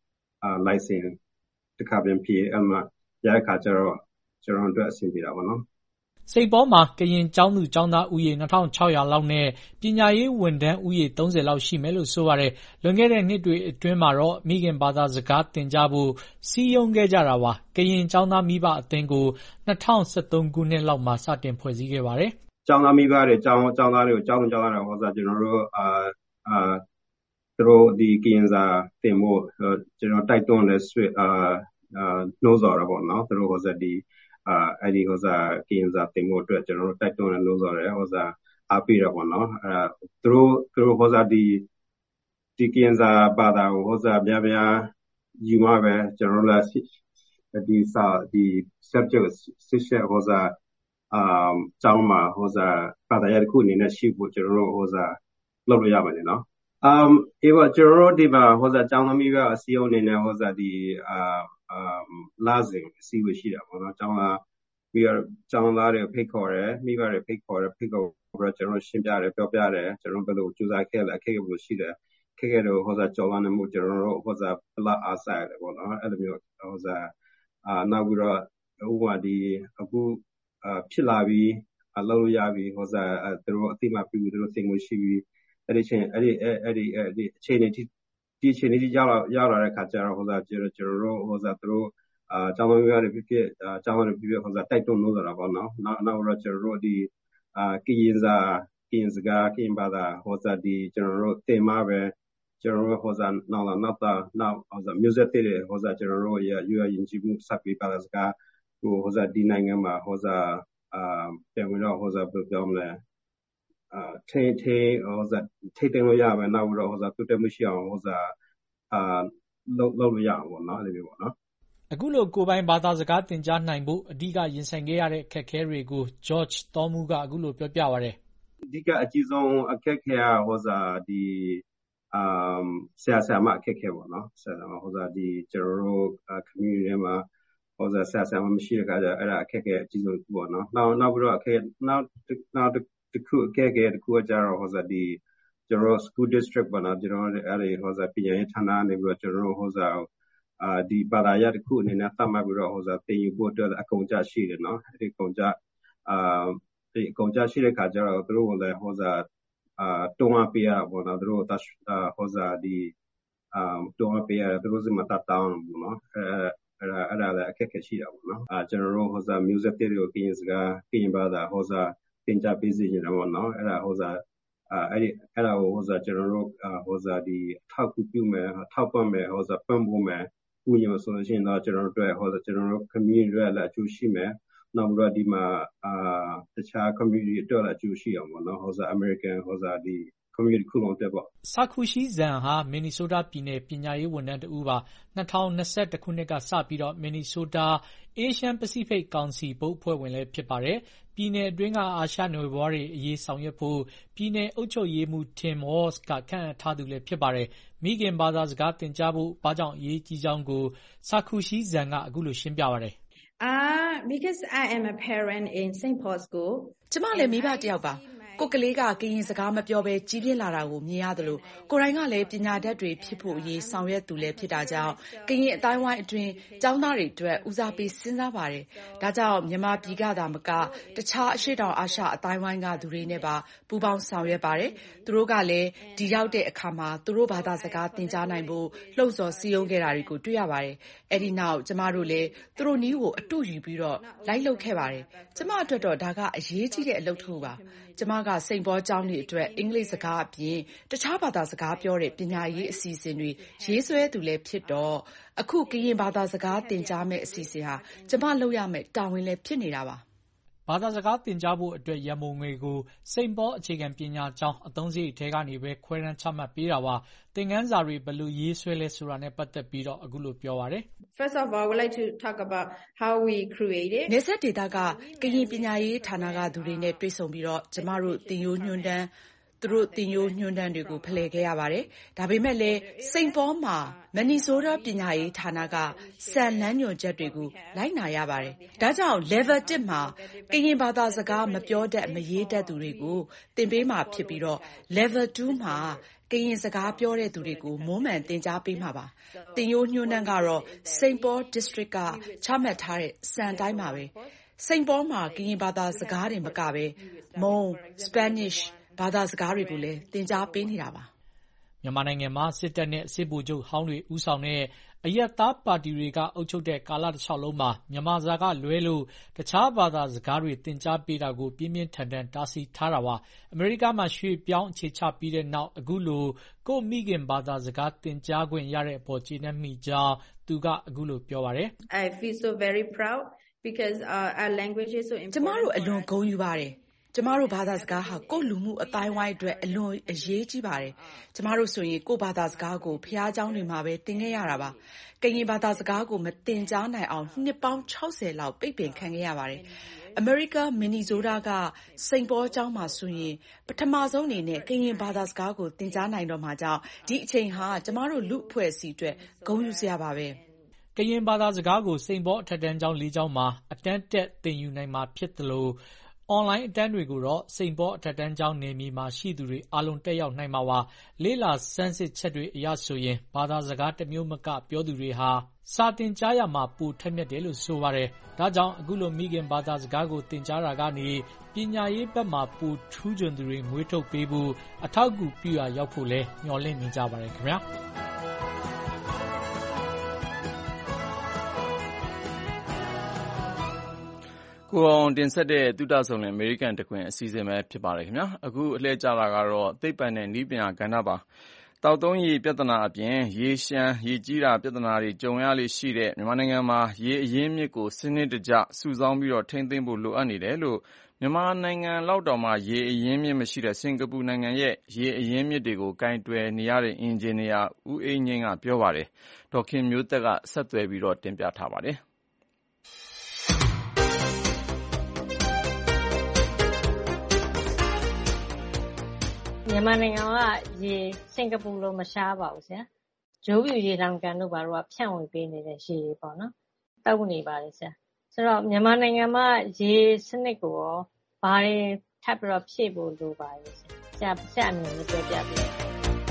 license တခါပြန်ဖြေအမှရတဲ့အခါကျတော့ကျွန်တော်တို့အဆင်ပြေတာပေါ့နော်စိတ်ပေါ်မှာကရင်ကျောင်းသူကျောင်းသားဦးရေ2600လောက်နဲ့ပညာရေးဝန်ထမ်းဦးရေ30လောက်ရှိမယ်လို့ဆိုပါတယ်။လွန်ခဲ့တဲ့နှစ်တွေအတွင်းမှာတော့မိခင်ဘာသာစကားသင်ကြားဖို့စီးရုံးခဲ့ကြတာပါ။ကရင်ကျောင်းသားမိဘအသင်းကို2013ခုနှစ်လောက်မှာစတင်ဖွဲ့စည်းခဲ့ပါတယ်။ကျောင်းသားမိဘတွေကျောင်းသားတွေကိုကျောင်းသားတွေဟောစားကျွန်တော်တို့သူတို့ဒီကရင်စာသင်ဖို့ကျွန်တော်တိုက်တွန်းလဲနှိုးဆော်ရပါတော့။သူတို့ဟောစားဒီအဲ့ဒီဟိုစာကရင်စာသင်ဖို့အတွက်ကျွန်တော်တို့တိုက်တွန်းနေလို့ဆိုရဲဟိုစာအားပေးရပါတော့သူတို့ဟိုစာဒီကရင်စာဘာသာကိုဟိုစာပြယူမှာပဲကျွန်တော်တို့ဒီစာဒီ subject ဆက်ဟိုစာကျောင်းမှာဟိုစာဘာသာရပ်တစ်ခုအနေနဲ့ရှိဖို့ကျွန်တော်တို့ဟိုစာလုပ်လို့ရပါတယ်နော်အေးပါကျွန်တော်တို့ဒီမှာဟိုစာကျောင်းသမီးကအစည်းအဝေးအနေနဲ့ဟိုစာဒီလာစဉ်အစည်းအဝေးရှိတာပေါ့နော်ကျောင်းသားတွေဖိတ်ခေါ်တယ်မိဘတွေဖိတ်ခေါ်ပြီးတော့ကျွန်တော်ရှင်းပြတယ်ပြောပြတယ်ကျွန်တော်ဘယ်လိုကြိုးစားခဲ့လဲအခက်အခဲဘယ်လိုရှိတယ်ခက်ခဲတော့ဟိုစားကြော်လာနေမှုကျွန်တော်တို့ဟိုစားပလာအားဆိုင်တယ်ပေါ့နော်အဲ့လိုမျိုးဟိုစားနောက်ပြီးတော့ဥပမာဒီအခုဖြစ်လာပြီးအလုပ်ရပြီးဟိုစားသူတို့အသိမှပြီးသူတို့သင်မှုရှိပြီးအဲ့ဒီအခြေအနေที่ရောက်လာတဲ့ခါကျတော့ဟိုစားကျွန်တော်တို့ဟိုစားသူတို့ကျောင်းသားတွေဖြစ်ကျောင်းသားတွေဖြစ်ဟိုစားတိုက်တွန်းလို့ဆိုတာပေါ့နော်နောက်တော့ကျွန်တော်တို့ဒီကရင်စကားကရင်ဘာသာဟိုစားဒီကျွန်တော်တို့သင်မှာပဲကျွန်တော်တို့ဟောစာနောက်လာနောက်တာနောက်ဟောစာမျိုးဆက်တဲ့ဟောစာကျွန်တော်တို့ရဲ့ယူရရင်ကြည့်မှုစပ်ပြီးပါလာစကားဟောစာဒီနိုင်ငံမှာဟောစာပြန်ပြီးတော့ဟောစာပြောမလဲထိဟောစာထိတင်လို့ရမယ်နောက်ပြီးတော့ဟောစာတိုးတက်မှုရှိအောင်ဟောစာလုပ်လို့ရအောင်ပေါ့နော်အဲ့လိုမျိုးပေါ့နော်အခုလိုကိုယ်ပိုင်ဘာသာစကားသင်ကြားနိုင်ဖို့အဓိကရင်ဆိုင်ခဲ့ရတဲ့အခက်အခဲတွေကို George သောမူကအခုလိုပြောပြပါတယ်အဓိကအကြီးဆုံးအခက်အခဲဟောစာဒီဆရာမအခက်အခဲပေါ့နော်ဆရာမဟောစာဒီကျွန်တော်တို့ community ထဲမှာဟောစာဆရာမမရှိတဲ့အခါကျအဲ့ဒါအခက်အခဲအကြီးဆုံးပေါ့နော်နောက်ပြီးတော့နောက်တစ်ခုအခက်အခဲတစ်ခုကကျတော့ဟောစာဒီကျွန်တော် school district ပေါ့နော်ကျွန်တော်အဲ့ဒီဟောစာပညာရေးဌာနနေပြီးတော့ကျွန်တော်ဟောစာဒီဘာသာရပ်တစ်ခုအနေနဲ့သတ်မှတ်ပြီးတော့ဟောစာသင်ယူဖို့အတွက်အကုန်ကြရှိတယ်နော်အဲ့ဒီအကုန်ကြဒီအကုန်ကြရှိတဲ့ခါကျတော့သူတို့လည်းဟောစာတွန်းအားပေးရပေါ့နော်သူတို့ဟောစာဒီတွန်းအားပေးရသူတို့စမတတ်တောင်းပေါ့နော်အဲ့ဒါလည်းအခက်အခဲရှိတာပေါ့နော်ကျွန်တော်တို့ဟောစာ music တွေကိုပြင်စကားပြင်ပါတာဟောစာသင်ကြားပေးစီနေတာပေါ့နော်အဲ့ဒါဟောစာအဲ့ဒါကိုဟောစာကျွန်တော်တို့ဟောစာဒီထောက်ကူပြုမယ်ထောက်ပံ့မယ်ဟောစာပံ့ပိုးမယ်ဥညွှန်ဆိုလို့ရှိရင်တော့ကျွန်တော်တို့ဟောစာကျွန်တော်တို့ community တွေလည်းအကျိုးရှိမယ်နောက်ပြီးတော့ဒီမှာတခြား community တွေလည်းအကျိုးရှိအောင်ပေါ့နော်ဟောစာ American ဟောစာဒီ community ခုလုံးတက်ပေါ့ဆာကူရှိဇန်ဟာမင်နီဆိုးတားပြည်နယ်ပညာရေးဝန်ထမ်းတဦးပါ2021ခုနှစ်ကစပြီးတော့မင်နီဆိုးတား Asian Pacific Council ဘုတ်အဖွဲ့ဝင်လည်းဖြစ်ပါတယ်ပြည်နယ်အတွင်းကအာရှနယ်ဘွားတွေအရေးဆောင်ရွက်ဖို့ပြည်နယ်အုပ်ချုပ်ရေးမှူး Tim Walz ကခန့်အပ်ထားသူလည်းဖြစ်ပါတယ်မိခင်ဘာသာစကားသင်ကြားဖို့ဘာကြောင့်အရေးကြီးကြောင်းကိုဆာကူရှိဇန်ကအခုလိုရှင်းပြပါတယ် because I am a parent in St. Paul School ကျမလည်းမိဘတစ်ယောက်ပါကိုကလေးကကရင်စကားမပြောဘဲကြီးပြင်းလာတာကိုမြင်ရတယ်လို့ကိုယ်တိုင်ကလည်းပညာတတ်တွေဖြစ်ဖို့အရေးဆောင်ရွက်သူလည်းဖြစ်တာကြောင့်ကရင်အတိုင်းဝိုင်းအတွင်းကျောင်းသားတွေအတွက်ဦးစားပေးစဉ်းစားပါတယ်ဒါကြောင့်မြန်မာပြည်ကသာမကတခြားအရှေ့တောင်အာရှအတိုင်းဝိုင်းကသူတွေနဲ့ပါပူးပေါင်းဆောင်ရွက်ပါတယ်သူတို့ကလည်းဒီရောက်တဲ့အခါမှာသူတို့ဘာသာစကားသင်ကြားနိုင်ဖို့လှုံ့ဆော်စည်းရုံးခဲ့တာတွေကိုတွေ့ရပါတယ်အဲ့ဒီနောက်ကျမတို့လည်းသူတို့နည်းကိုအတူယူပြီးတော့လိုက်လုပ်ခဲ့ပါတယ်ကျမအတွက်တော့ဒါကအရေးကြီးတဲ့အလုပ်တစ်ခုပါကျမကစိန်ပေါ်ကျောင်းတွေအတွက်အင်္ဂလိပ်စကားအပြင်တခြားဘာသာစကားပြောတဲ့ပညာရေးအစီအစဉ်တွေရေးဆွဲသူလည်းဖြစ်တော့အခုကရင်ဘာသာစကားသင်ကြားမယ့်အစီအစဉ်ဟာကျမလုပ်ရမယ့်တာဝန်လည်းဖြစ်နေတာပါဘာသာစကားသင်ကြားဖို့အတွက်ရန်ပုံငွေကိုစိန်ပေါ်အခြေခံပညာကျောင်းအသုံးစရိတ်ထဲကနေပဲခွဲတမ်းချမှတ်ပေးတာပါသင်ခန်းစာတွေဘယ်လိုရေးဆွဲလဲဆိုတာနဲ့ပတ်သက်ပြီးတော့အခုလိုပြောပါတယ် First of all I would like to talk about how we created နေဆက်ဒေတာကကရင်ပညာရေးဌာနကသူတွေနဲ့တွေ့ဆုံပြီးတော့ကျမတို့သင်ရိုးညွှန်းတန်းသူတို့သင်ရိုးညွှန်းတန်းတွေကိုဖလှယ်ခဲ့ရပါတယ်ဒါပေမဲ့လည်းစိန်ပေါ်မှာမနီဆိုးတာပညာရေးဌာနကစံလမ်းညွှန်ချက်တွေကိုလိုက်နာရပါတယ်ဒါကြောင့် level 1မှာကရင်ဘာသာစကားမပြောတတ်မရေးတတ်သူတွေကိုသင်ပေးမှာဖြစ်ပြီးတော့ level 2မှာကရင်စကားပြောတဲ့သူတွေကိုမွမ်းမံသင်ကြားပေးမှာပါသင်ရိုးညွှန်းတန်းကတော့စိန်ပေါ် district ကချမှတ်ထားတဲ့စံတိုင်းပါပဲစိန်ပေါ်မှာကရင်ဘာသာစကားတွေမကပဲမုံ Spanishဘာသာစကားတွေကိုလည်းသင်ကြားပေးနေတာပါမြန်မာနိုင်ငံမှာစစ်တပ်နဲ့စစ်ဗိုလ်ချုပ်ဟောင်းတွေဦးဆောင်တဲ့အရက်သားပါတီတွေကအုပ်ချုပ်တဲ့ကာလတစ်လျှောက်လုံးမှာမြန်မာစကားလွဲလို့တခြားဘာသာစကားတွေသင်ကြားပေးတာကိုပြင်းပြင်းထန်ထန်တားဆီးထားတာပါအမေရိကမှာရွှေ့ပြောင်းအခြေချပြီးတဲ့နောက်အခုလိုကိုမိခင်ဘာသာစကားသင်ကြားခွင့်ရတဲ့အပေါ်ကျေနပ်မိကြောင်းသူကအခုလိုပြောပါတယ် I feel so very proud because our language is so important ကျမတို့အလွန်ဂုဏ်ယူပါတယ်ကျမတို့ဘာသာစကားဟာကိုယ့်လူမှုအတိုင်းဝိုင်းအတွက်အလွန်အရေးကြီးပါတယ်။ကျမတို့ဆိုရင်ကိုယ့်ဘာသာစကားကိုဖျားเจ้าတွေမှာပဲသင်ခဲ့ရတာပါ။ကရင်ဘာသာစကားကိုမသင်ကြားနိုင်အောင်နှစ်ပေါင်း60လောက်ပိတ်ပင်ခံခဲ့ရပါတယ်။ အမေရိကမင်နီဆိုးတားကစိန်ပေါ်ကျောင်းမှာဆိုရင်ပထမဆုံးအနေနဲ့ကရင်ဘာသာစကားကိုသင်ကြားနိုင်တော့မှာကြောင့်ဒီအချိန်ဟာကျမတို့လူအဖွဲ့အစည်းအတွက်ဂုဏ်ယူစရာပါပဲ။ကရင်ဘာသာစကားကိုစိန်ပေါ်အထက်တန်းကျောင်း၄ကျောင်းမှာအတန်းတက်သင်ယူနိုင်မှာဖြစ်တယ်လို့အွန်လိုင်းအတန်းတွေကိုတော့စိန်ပေါ်အထက်တန်းကျောင်းနယ်မြေမှာရှိသူတွေအားလုံးတက်ရောက်နိုင်မှာပါလေ့လာစမ်းစစ်ချက်တွေအရဆိုရင်ဘာသာစကားတစ်မျိုးမကပြောသူတွေဟာစာသင်ကြားရမှာပိုထက်မြက်တယ်လို့ဆိုပါတယ်ဒါကြောင့်အခုလိုမိခင်ဘာသာစကားကိုသင်ကြားတာကနေပညာရေးဘက်မှာပိုထူးချွန်သူတွေမွေးထုတ်ပေးဖို့အထောက်အကူပြုရာရောက်ဖို့လဲမျှော်လင့်နေကြပါတယ်ခင်ဗျာကိုအောင်တင်ဆက်တဲ့သုတဆုံလင်အမေရိကန်တခွင်အစီအစဉ်ပဲဖြစ်ပါတယ်ခင်ဗျာအခုအလှည့်ကြတာကတော့သိပ္ပံနဲ့နည်းပညာကဏ္ဍပါသောက်သုံးရေပြဿနာအပြင်ရေရှမ်းရေကြီးတာပြဿနာတွေကြုံရလေရှိတဲ့မြန်မာနိုင်ငံမှာရေအရင်းမြစ်ကိုစနစ်တကျစုဆောင်းပြီးထိန်းသိမ်းဖို့လိုအပ်နေတယ်လို့မြန်မာနိုင်ငံလောက်တောင်မှရေအရင်းမြစ်မရှိတဲ့စင်ကာပူနိုင်ငံရဲ့ရေအရင်းမြစ်တွေကိုကိုင်တွယ်နေရတဲ့အင်ဂျင်နီယာဦးအေးငြိမ်းကပြောပါတယ်။ဒေါ်ခင်မျိုးသက်ကဆက်သွယ်ပြီးတင်ပြထားပါတယ်။မြန်မာနိုင်ငံကရေစင်ကာပူလိုမရှားပါဘူးဆရာ။ဂျိုးပြူရေတောင်ကန်တို့ဘာလို့ဖြန့်ဝေပေးနေတဲ့ရေတွေပေါ့နော်။တောက်နေပါတယ်ဆရာ။ဆိုတော့မြန်မာနိုင်ငံမှာရေစနစ်ကိုရောဘာတွေထပ်ပြီးဖြည့်ဖို့လိုပါလဲဆရာ။ဆရာအမြင်လေးပြောပြပေးပါ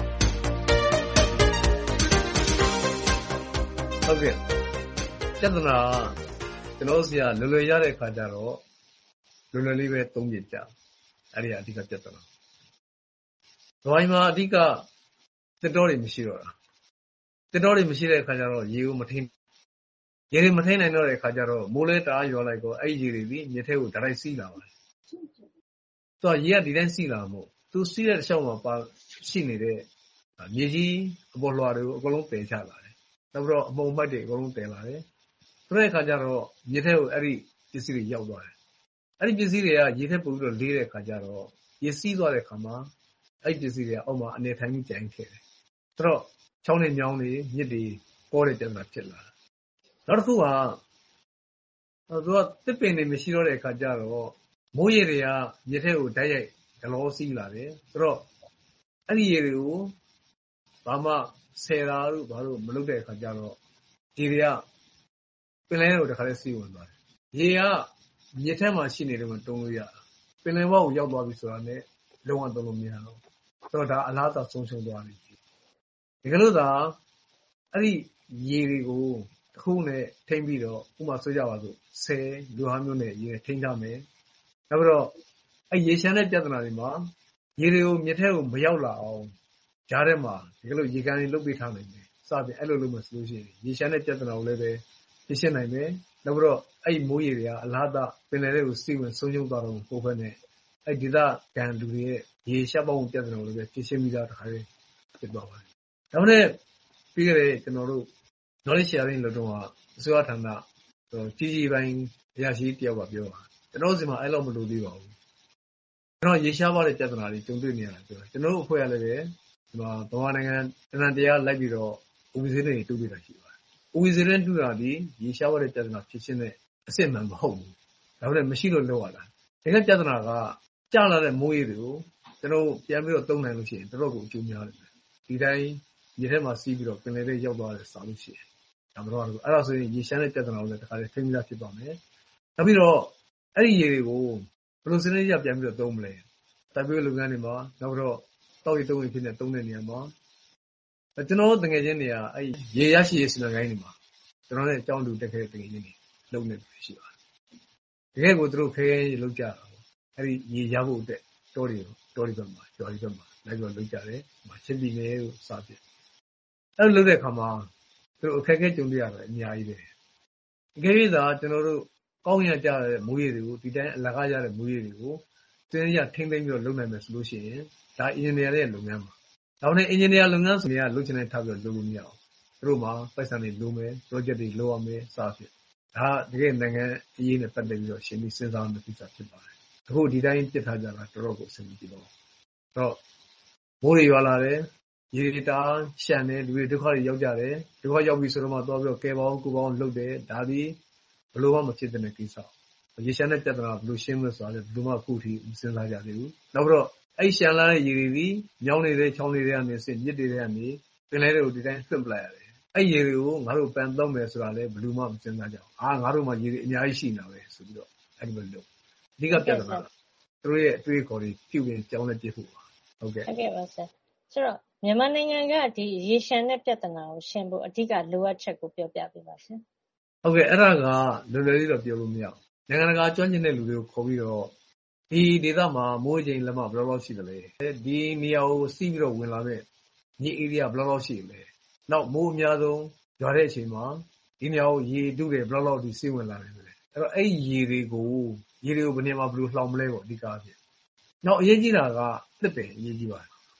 ဟုတ်ကဲ့ပြဿနာကျွန်တော်ဆရာလွယ်လွယ်ရတဲ့ခါကျတော့လွယ်လွယ်လေးပဲသုံးပြကြအဲ့ဒီအဓိကပြဿနာဒိုင်းမှာအဓိကတစ်တော်တွေမရှိတော့တာတစ်တော်တွေမရှိတဲ့ခါကျတော့ရေကိုမထိန်ရေတွေမထိန်နိုင်တော့တဲ့ခါကျတော့မိုးလဲတအားရွာလိုက်တော့အဲ့ဒီရေတွေပြီးမြစ်ထဲကိုတိုက်စီးလာပါတယ်သူကရေကဒီတိုင်းစီးလာမို့သူစီးတဲ့တစ်လျှောက်မှာပါရှိနေတဲ့မြေကြီးအပေါ်လွှာတွေကိုအကုန်လုံးပယ်ချလာတယ်နောက်ပြီးတော့အမုံမိုက်တွေအကုန်လုံးတည်လာတယ်ဆိုတဲ့ခါကျတော့မြစ်ထဲကိုအဲ့ဒီပစ္စည်းတွေရောက်သွားတယ်အဲ့ဒီပစ္စည်းတွေကရေထဲပို့ပြီးတော့လေးတဲ့ခါကျတော့ရေစီးသွားတဲ့ခါမှာအဲ့ဒီပစ္စည်းတွေကအောက်မှာအနေထိုင်ပြီးကြိုင်ခဲ့တယ်ဆိုတော့ချောင်းတွေမြောင်းတွေမြစ်တွေပေါ်တဲ့ပြဿနာဖြစ်လာတယ်နောက်တစ်ခုကသူကတစ်ပင်တွေမရှိတော့တဲ့အခါကျတော့မိုးရေတွေကမြစ်ထဲကိုဓာတ်ရိုက်ဒလောစီးလာတယ်ဆိုတော့အဲ့ဒီရေတွေကိုဘာမှဆယ်တာတို့ဘာလို့မလုပ်တဲ့အခါကျတော့ဒီတွေကပင်လယ်ကိုတခါလဲစီးဝင်သွားတယ်ရေကမြစ်ထဲမှာရှိနေတယ်မှတုံးလို့ရတာပင်လယ်ဘောက်ကိုရောက်သွားပြီဆိုတာနဲ့လုံးဝတုံးလို့မရတော့ဆိုတော့ဒါအလားတူဆုံးရှုံးသွားပြီဒီကလို့သာအဲ့ဒီရေတွေကိုတစ်ခုနဲ့ထိမ့်ပြီးတော့ဥမာဆိုကြပါစို့ဆယ်လူဟာမျိုးနဲ့ရေထိမ့်ထားမယ်နောက်ပြီးတော့အဲ့ရေရှမ်းတဲ့ပြဿနာတွေမှာရေတွေကိုမြစ်ထဲကိုမရောက်လာအောင်ကြားထဲမှာဒီကလို့ရေကန်တွေလုတ်ပေးထားနိုင်တယ်စသဖြင့်အဲ့လိုလုပ်မှဆိုလို့ရှိရင်ရေရှမ်းတဲ့ပြဿနာကိုလည်းပဲဖြေရှင်းနိုင်မယ်နောက်ပြီးတော့အဲ့မိုးရေတွေကအလားတူပင်လယ်တွေကိုစီးဝင်ဆုံးရှုံးသွားတော့ပို့ဖက်နဲ့အဲ့ဒေသကန်လူတွေရဲ့ရေရှားပေါင်းပြဿနာကိုလည်းပဲဖြေရှင်းပြီးသားတခါလေးဖြစ်သွားပါတယ်ဒါမှလည်းပြီးခဲ့တဲ့ကျွန်တော်တို့ knowledge sharing လို့တော့အစိုးရဌာနကြီးကြီးပိုင်းအရာရှိတယောက်ကပြောတာကျွန်တော်စီမှာအဲ့လိုမလုပ်သေးပါဘူးကျွန်တော်ရေရှားပါတဲ့ပြဿနာတွေကြုံတွေ့နေရတယ်ပြောကျွန်တော်တို့အဖွဲ့ရလည်းပဲဒီမှာဗမာနိုင်ငံတနန်တရားလိုက်ပြီးတော့ OBC တွေတူးပြတာရှိပါတယ် OBC တွေတူးတာဒီရေရှားပါတဲ့ပြဿနာဖြစ်ချင်းတဲ့အစစ်မှန်မဟုတ်ဘူးဒါပေမဲ့မရှိလို့လောက်ရတာဒီကပြဿနာကကြာလာတဲ့မိုးရေတွေကိုကျွန်တော်ပြန်ပြီးတော့သုံးနိုင်လို့ရှိရင်တော်တော်ကိုအကျိုးများတယ်ဒီတိုင်းရေထဲမှာစီးပြီးတော့ပင်လယ်ထဲရောက်သွားတယ်စာလို့ရှိရင်ဒါမှတော့အဲ့ဒါဆိုရင်ရေရှမ်းတဲ့ပြဿနာကိုလည်းတခါလေးထိမိလာဖြစ်သွားမယ်နောက်ပြီးတော့အဲ့ဒီရေတွေကိုဘယ်လိုစနစ်ရပြန်ပြီးတော့သုံးမလဲတိုက်ပွဲလုပ်ငန်းတွေမှာနောက်ပြီးတော့တောက်ရီသုံးရီဖြစ်နေသုံးတဲ့နေရာမှာကျွန်တော်တကယ်ချင်းနေရာအဲ့ရေရရှိရေးစီမံကိန်းတွေမှာကျွန်တော်လည်းအကြောင်းတူတက်ခဲ့တဲ့တကယ်ချင်းတွေလုပ်နေပြီရှိပါတယ်တကယ်ကိုသူတို့ခဲခဲလုပ်ကြတာအဲ့ဒီရေရဖို့အတွက်တောတွေဘက်မှာကျော်ဒီဘက်မှာလိုက်ပြီးလုပ်ကြတယ်ချင်းပြည်နယ်ကိုစပြအဲ့လိုလုပ်တဲ့အခါမှာသူတို့အခက်အခဲကြုံတွေ့ရတယ်အများကြီးပဲအကယ်၍သာကျွန်တော်တို့ကောင်းရကြတဲ့မိုးရေတွေကိုဒီတိုင်းအလကားရတဲ့မိုးရေတွေကိုတင်းရထိမ့်သိမ့်ပြီးတော့လုပ်နိုင်မယ်ဆိုလို့ရှိရင်ဒါအင်ဂျင်နီယာရဲ့လုပ်ငန်းပါဒါနဲ့အင်ဂျင်နီယာလုပ်ငန်းဆိုရင်လုပ်ချင်တဲ့ထားပြီးတော့လုပ်လို့မရအောင်သူတို့မှာပိုက်ဆံတွေလိုမယ် project တွေလိုရမယ်စသဖြင့်ဒါတကယ်နိုင်ငံအရေးနဲ့ပတ်သက်ပြီးတော့ရှင်းပြီးစဉ်းစားရမယ့်ကိစ္စဖြစ်ပါတယ်အခုဒီတိုင်းပြစ်ထားကြတာတော်တော်ကိုအဆင်မပြေတော့တော့မိုးတွေရွာလာတယ်ရေတာရှမ်းတယ်လူတွေဒုက္ခတွေရောက်ကြတယ်ဒုက္ခရောက်ပြီဆိုတော့မှသွားပြီးတော့ကဲပေါင်းကူပေါင်းလှုပ်တယ်ဒါပြီးဘလို့မှမဖြစ်တဲ့ကိစ္စရေရှမ်းတဲ့ပြဿနာဘလို့ရှင်းမလို့ဆိုတော့ဘလို့မှအခုထိမစဉ်းစားကြသေးဘူးနောက်ပြီးတော့အဲ့ရှမ်းလာတဲ့ရေတွေပြီးညောင်းနေတဲ့ချောင်းတွေကနေစစ်မြစ်တွေကနေပင်လယ်တွေကိုဒီတိုင်းဆွန့်ပလိုက်ရတယ်အဲ့ရေတွေကိုငါတို့ပန်သုံးမယ်ဆိုတာလည်းဘလို့မှမစဉ်းစားကြအောင်ငါတို့မှရေတွေအများကြီးရှိနေတာပဲဆိုပြီးတော့အဲ့ဒီလိုလုပ်အဓိကပြဿနာသူတို့ရဲ့အတွေ့အခေါ်တွေပြုပြင်ကြောင်းနဲ့ပြဖို့ပါဟုတ်ကဲ့ပါဆရာဆိုတော့မြန်မာနိုင်ငံကဒီရေရှမ်းတဲ့ပြဿနာကိုရှင်းဖို့အဓိကလိုအပ်ချက်ကိုပြောပြပေးပါဆရာဟုတ်ကဲ့အဲ့ဒါကလွယ်လွယ်လေးတော့ပြောလို့မရဘူးနိုင်ငံတကာကျွမ်းကျင်တဲ့လူတွေကိုခေါ်ပြီးတော့ဒီဒေသမှာမိုးချိန်လက်မဘယ်လောက်ရှိသလဲဒီနေရာကိုစီးပြီးတော့ဝင်လာတဲ့မြေ area ဘယ်လောက်ရှိလဲနောက်မိုးအများဆုံးရွာတဲ့အချိန်မှာဒီနေရာကိုရေတုတယ်ဘယ်လောက်ဒီစီးဝင်လာတယ်ဆိုလေအဲ့တော့အဲ့ရေတွေကိုဘယ်နေရာမှာဘယ်လိုလှောင်မလဲပေါ့အဓိကအားဖြင့်နောက်အရေးကြီးတာကသစ်ပင်အရေးကြီးပါတယ်သ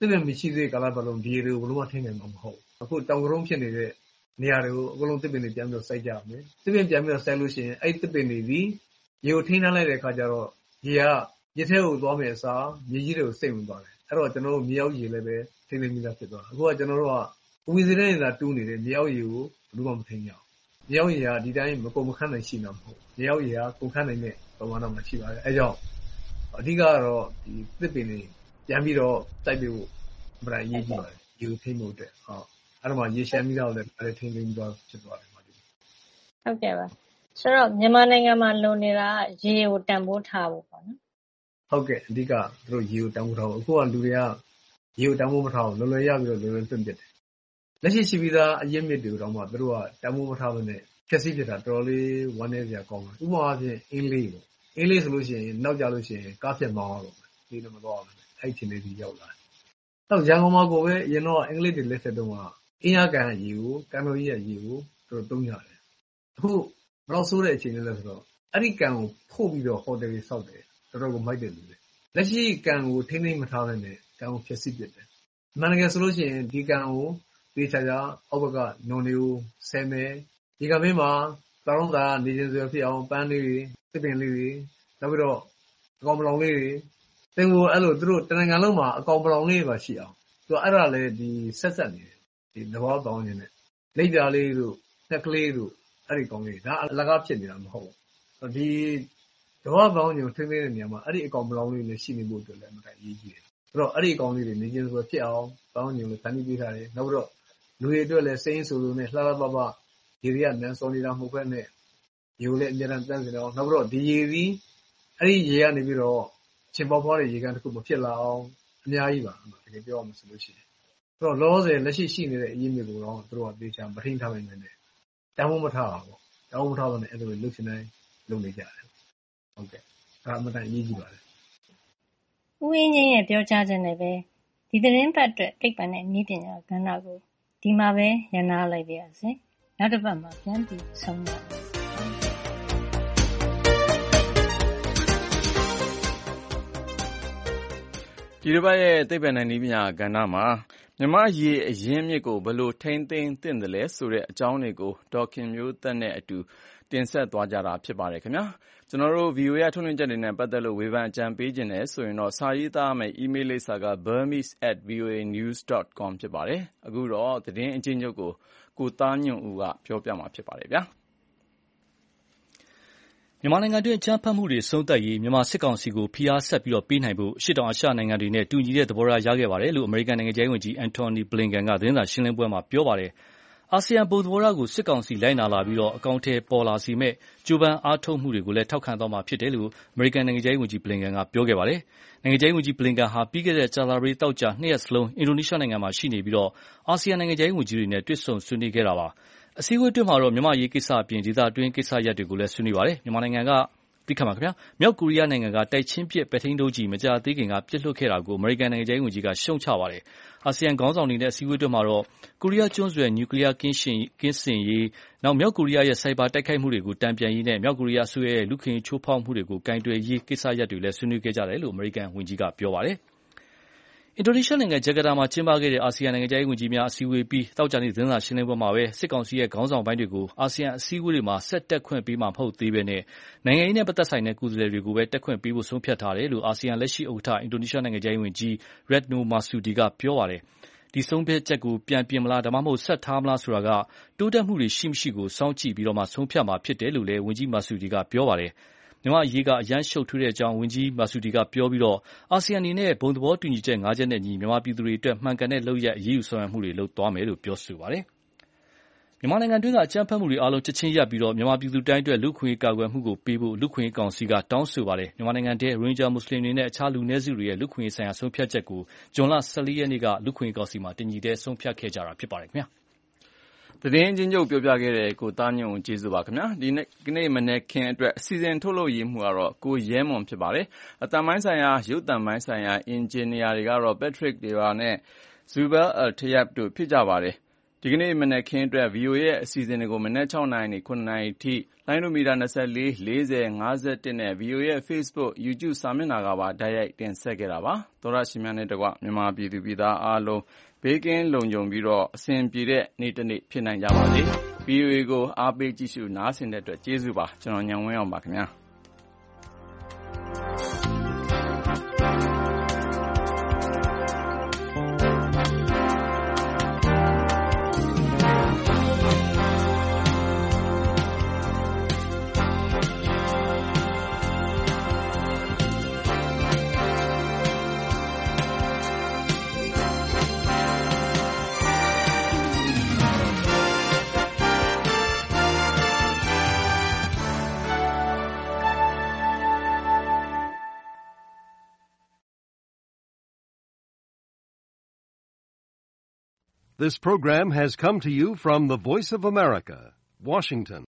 စစ်ပင်မရှိသေးကာလပတ်လုံးဒီရေတွေကိုဘယ်လိုမှထိန်းနိုင်မှာမဟုတ်အခုတောင်ကရုံးဖြစ်နေတဲ့နေရာတွေကိုအကုန်လုံးသစ်ပင်တွေပြန်ပြီးတော့စိုက်ကြရမယ်သစ်ပင်ပြန်ပြီးတော့စိုက်လို့ရှိရင်အဲ့သစ်ပင်တွေဒီရေကိုထိန်းထားလိုက်တဲ့အခါကျတော့ရေကမြစ်ထဲကိုသွားမယ်အစားမြေကြီးတွေကိုစိတ်ဝင်သွားတယ်အဲ့တော့ကျွန်တော်တို့မြေအောက်ရေလည်းပဲထိန်းသိမ်းပြီးသားဖြစ်သွားအခုကကျွန်တော်တို့ကဝီစီတဲ့နေတာတူးနေတယ်မြေအောက်ရေကိုဘယ်လိုမှမထိန်းရအောင်မြေအောက်ရေကဒီတိုင်းမကုန်မခန့်နိုင်ရှိမှာမဟုတ်မြေအောက်ရေကကုန်ခန့်နိုင်တဲ့ပမာဏမှာရှိပါတယ်အဲကြောင့်အဓိကတော့ဒီသစ်ပင်တွေပြန်ပြီးတော့စိုက်ပေးဖို့အမှန်အရေးကြီးပါတယ်ရေထိန်းဖို့အတွက်ဟုတ်အဲ့တော့မှရေရှမ်းပြီးတော့လည်းထိန်းသိမ်းပြီးတော့ဖြစ်သွားတယ်ဟုတ်ကဲ့ပါဆိုတော့မြန်မာနိုင်ငံမှာလုံနေတာရေကိုတန်ဖိုးထားဖို့ပေါ့နော်ဟုတ်ကဲ့အဓိကသူတို့ရေကိုတန်ဖိုးထားဖို့အခုကလူတွေကရေကိုတန်ဖိုးမထားဘူးလွယ်လွယ်ရပြီးတော့လွယ်လွယ်သွင်းပြတယ်လက်ရှိပြီးသားအရင်မြစ်တွေကိုတော့မှသူတို့ကတန်ဖိုးမထားဘဲနဲ့ဖြည့်ဆည်းပြတာတော်တော်လေးဝမ်းနည်းစရာကောင်းတယ်ဥပမာအားဖြင့်အင်းလေးပေါ့အင်းလေးဆိုလို့ရှိရင်နောက်ကြလို့ရှိရင်ကားဖြတ်မောင်းတော့ဒီလိုမသွားဘူးအဲ့ဒီချိန်လေးကြီးရောက်လာတယ်တော့ရန်ကုန်မှာကိုပဲအရင်တော့အင်္ဂလိပ်တွေလက်ဆက်တုန်းကအင်းရကန်ရေကိုကံတော်ကြီးရဲ့ရေကိုသူတို့သုံးရတယ်အခုဘယ်တော့ဆိုးတဲ့အချိန်လေးလဲဆိုတော့အဲ့ဒီကံကိုဖို့ပြီးတော့ဟိုတယ်ကြီးစောက်တယ်တော်တော်ကိုမိုက်တယ်လူတွေလက်ရှိကံကိုထိမ့်သိမ့်မထားဘဲနဲ့ကံကိုဖျက်ဆီးပစ်တယ်အမှန်တကယ်ဆိုလို့ရှိရင်ဒီကံကိုဒီချာချာအောက်ကနုံတွေကိုဆဲမယ်ဒီကမင်းမှာတောင်းတာနေခြင်းစွာဖြစ်အောင်ပန်းလေးတွေသစ်ပင်လေးတွေနောက်ပြီးတော့အကောင်ပလောင်လေးတွေတင်ကိုအဲ့လိုသူတို့တနင်္ဂနွေလုံးမှာအကောင်ပလောင်လေးပါရှိအောင်သူအဲ့ဒါလည်းဒီဆက်နေတယ်ဒီသဘောပေါင်းနေတဲ့လက်ပြားလေးတို့နှက်ကလေးတို့အဲ့ဒီကောင်လေးဒါအလကားဖြစ်နေတာမဟုတ်ဘူးဒီသဘောပေါင်းညိုထိမ့်သိတဲ့နေရာမှာအဲ့ဒီအကောင်ပလောင်လေးလည်းရှိနေဖို့အတွက်လည်းမတိုင်ရေးကြီးတယ်ဆိုတော့အဲ့ဒီအကောင်လေးတွေနေခြင်းစွာဖြစ်အောင်ပေါင်းညိုလည်းဖန်တီးပေးထားတယ်နောက်ပြီးတော့လူတွေအတွက်လည်းစိမ့်ဆိုလို့နဲ့လှလှပပရေတွေကနန်းစောနေတာမဟုတ်ဘဲနဲ့ရေကိုလည်းအများအားတန်းစင်အောင်နောက်ပြီးတော့ဒီရေဒီအဲ့ဒီရေကနေပြီးတော့ချင်းပေါဖွားတဲ့ရေကန်တစ်ခုမဖြစ်လာအောင်အများကြီးပါတကယ်ပြောရမယ်ဆိုလို့ရှိရင်ဆိုတော့လောဆယ်လက်ရှိရှိနေတဲ့အရင်းမြစ်ကိုတော့သူတို့ကတေချာမထိန်ထားနိုင်နေတယ်တောင်းမထားပါဘူးတောင်းမထားဘဲနဲ့အဲ့လိုလှုပ်ရှင်တိုင်းလုပ်နေကြတယ်ဟုတ်ကဲ့ဒါမှတိုင်းရေးကြည့်ပါလေဦးအင်းကြီးရဲ့ပြောကြားချက်နဲ့ပဲဒီသတင်းပတ်အတွက်တိတ်ပံနဲ့နည်းပညာကဏ္ဍကိုဒီမှာပဲရနာလိုက်ပါရစေနောက်တစ်ပတ်မှာပြန်ပြီးဆုံးပါဒီတစ်ပတ်ရဲ့သိပ္ပံနဲ့နည်းပညာကဏ္ဍမှာမြမရေအရင်းမြစ်ကိုဘယ်လိုထိန်းသိမ်းသင့်တယ်လဲဆိုတဲ့အကြောင်းတွေကိုဒေါက်ခင်မျိုးသက်နဲ့အတူတင်ဆက်သွားကြတာဖြစ်ပါတယ်ခင်ဗျာကျွန်တော်တို့ VOA ရထုတ်လွှင့်ချက်တွေနဲ့ပတ်သက်လို့ဝေဖန်အကြံပေးခြင်းနဲ့ဆိုရင်တော့စာရေးသားမယ် email လိပ်စာက burmese@voanews.com ဖြစ်ပါတယ်အခုတော့သတင်းအချင်းချုပ်ကိုသားညွန့်ဦးကပြောပြမှာဖြစ်ပါတယ်ဗျာမြန်မာနိုင်ငံတွင်းအကြမ်းဖက်မှုတွေဆုံးသက်ရေးမြန်မာစစ်ကောင်စီကိုဖိအားဆက်ပြီးပေးနိုင်ဖို့အရှေ့တောင်အာရှနိုင်ငံတွေနဲ့တူညီတဲ့သဘောထားရခဲ့ပါတယ်လို့အမေရိကန်နိုင်ငံခြားရေးဝန်ကြီးအန်တိုနီဘလင်ကန်ကသတင်းစာရှင်းလင်းပွဲမှာပြောပါတယ်အာဆီယံဘုံသဘောထားကိုစစ်ကောင်စီလိုက်နာလာပြီးအကောင့်ထဲပေါ်လာစေမဲ့ကြိုးပမ်းအားထုတ်မှုတွေကိုလည်းထောက်ခံသွားမှာဖြစ်တယ်လို့အမေရိကန်နိုင်ငံခြားရေးဝန်ကြီးဘလင်ကန်ကပြောခဲ့ပါတယ်နိုင်ငံခြားရေးဝန်ကြီးဘလင်ကန်ဟာပြီးခဲ့တဲ့ကြာသပတေးသောကြာ2ရက်စလုံးအင်ဒိုနီးရှားနိုင်ငံမှာရှိနေပြီးအာဆီယံနိုင်ငံခြားရေးဝန်ကြီးတွေနဲ့တွေ့ဆုံဆွေးနွေးခဲ့တာပါအစည်းအဝေးအတွင်းမှာတော့မြန်မာရေးကိစ္စအပြင်ဒေသတွင်းကိစ္စရပ်တွေကိုလည်းဆွေးနွေးပါတယ်မြန်မာနိုင်ငံကမြောက်ကိုရီးယားနိုင်ငံကတိုက်ချင်းပစ်ပဲ့ထိန်းဒုံးကျည်မကြာသေးခင်ကပစ်လွှတ်ခဲ့တာကိုအမေရိကန်နိုင်ငံခြားရေးဝန်ကြီးကရှုံချပါတယ်။အာဆီယံခေါင်းဆောင်တွေနဲ့အစည်းအဝေးအတွင်းမှာတော့ကိုရီးယားကျွန်းဆွယ်နျူကလီးယားကင်းစင်ရေးနောက်မြောက်ကိုရီးယားရဲ့စိုက်ဘာတိုက်ခိုက်မှုတွေကိုတန်ပြန်ရေးနဲ့မြောက်ကိုရီးယားအစိုးရရဲ့လူ့အခွင့်အရေးချိုးဖောက်မှုတွေကိုကင်တွယ်ရေးကိစ္စရပ်တွေလည်းဆွေးနွေးခဲ့ကြတယ်လို့အမေရိကန်ဝန်ကြီးကပြောပါတယ်။အင်ဒိုနီးရှားနိုင်ငံဂျကာတာမှာကျင်းပခဲ့တဲ့အာဆီယံနိုင်ငံခြားရေးဝန်ကြီးများအစည်းအဝေးပြီးသောကြာနေ့သတင်းစာရှင်းလင်းပွဲမှာပဲစစ်ကောင်စီရဲ့ခေါင်းဆောင်ပိုင်းတွေကိုအာဆီယံအစည်းအဝေးတွေမှာဆက်တက်ခွင့်ပေးမှာမဟုတ်သေးဘဲနဲ့နိုင်ငံရေးနဲ့ပတ်သက်ဆိုင်တဲ့ကိုယ်စားလှယ်တွေကိုပဲတက်ခွင့်ပေးဖို့ဆုံးဖြတ်ထားတယ်လို့အာဆီယံလက်ရှိဥက္ကဋ္ဌအင်ဒိုနီးရှားနိုင်ငံခြားရေးဝန်ကြီး Retno Marsudi ကပြောပါတယ်။ဒီဆုံးဖြတ်ချက်ကိုပြန်ပြင်မလားဒါမှမဟုတ်ဆက်ထားမလားဆိုတာကတိုးတက်မှုတွေရှိမရှိကိုစောင့်ကြည့်ပြီးမှဆုံးဖြတ်မှာဖြစ်တယ်လို့လည်းဝန်ကြီး Marsudi ကပြောပါတယ်။မြန်မာအရေးကအရန်ရှုပ်ထွေးတဲ့အကြောင်းဝန်ကြီးမာဆူဒီကပြောပြီးအာဆီယံအနေနဲ့ဘုံသဘောတူညီချက်၅ချက်နဲ့ညီမြန်မာပြည်သူတွေအတွက်မှန်ကန်တဲ့လုပ်ရပ်အရေးယူဆောင်ရွက်မှုတွေလုပ်သွားမယ်လို့ပြောဆိုပါတယ်။မြန်မာနိုင်ငံတွင်းကအကြမ်းဖက်မှုတွေအားလုံးချက်ချင်းရပ်ပြီးမြန်မာပြည်သူတိုင်းအတွက်လူ့အခွင့်အရေးကာကွယ်မှုကိုပေးဖို့လူ့အခွင့်အရေးကောင်စီကတောင်းဆိုပါတယ်။မြန်မာနိုင်ငံထဲရိုဟင်ဂျာမွတ်စလင်တွေနဲ့အခြားလူနည်းစုတွေရဲ့လူ့အခွင့်အရေးဆိုင်ရာဆုံးဖြတ်ချက်ကိုဇွန်လ14ရက်နေ့ကလူ့အခွင့်အရေးကောင်စီမှာတညီတည်းဆုံးဖြတ်ခဲ့ကြတာဖြစ်ပါတယ်ခင်ဗျာ။သတင်းချင်းချုပ်ပြောပြခဲ့တဲ့ကိုသားညွန့်ကျေးဇူးပါခင်ဗျာဒီနေ့မနေ့ခင်အတွက်အစီအစဉ်ထုတ်လုပ်ရေးမှုကတော့ကိုရဲမွန်ဖြစ်ပါတယ်အတန်ပိုင်းဆိုင်ရာရုပ်တံပိုင်းဆိုင်ရာအင်ဂျင်နီယာတွေကတော့ Patrick Deva နဲ့ Zubel Al-Tayeb တို့ဖြစ်ကြပါတယ်ဒီကနေ့မနက်ခင်းအတွက် VOA ရဲ့အစီအစဉ်တွေကိုမနက်6 နာရီနဲ့9 နာရီထိလိုင်းနိုမီတာ24 40 51နဲ့ VOA ရဲ့ Facebook YouTube စာမျက်နှာကပါတိုက်ရိုက်တင်ဆက်ခဲ့တာပါသောရရှိများနဲ့တကွမြန်မာပြည်သူပြည်သားအားလုံးဘေးကင်းလုံခြုံပြီးတော့အဆင်ပြေတဲ့နေ့တစ်နေ့ဖြစ်နိုင်ကြပါစေ VOA ကိုအားပေးကြည့်ရှုနားဆင်တဲ့အတွက်ကျေးဇူးပါကျွန်တော်ညံဝင်းအောင်ပါခင်ဗျာ This program has come to you from the Voice of America, Washington.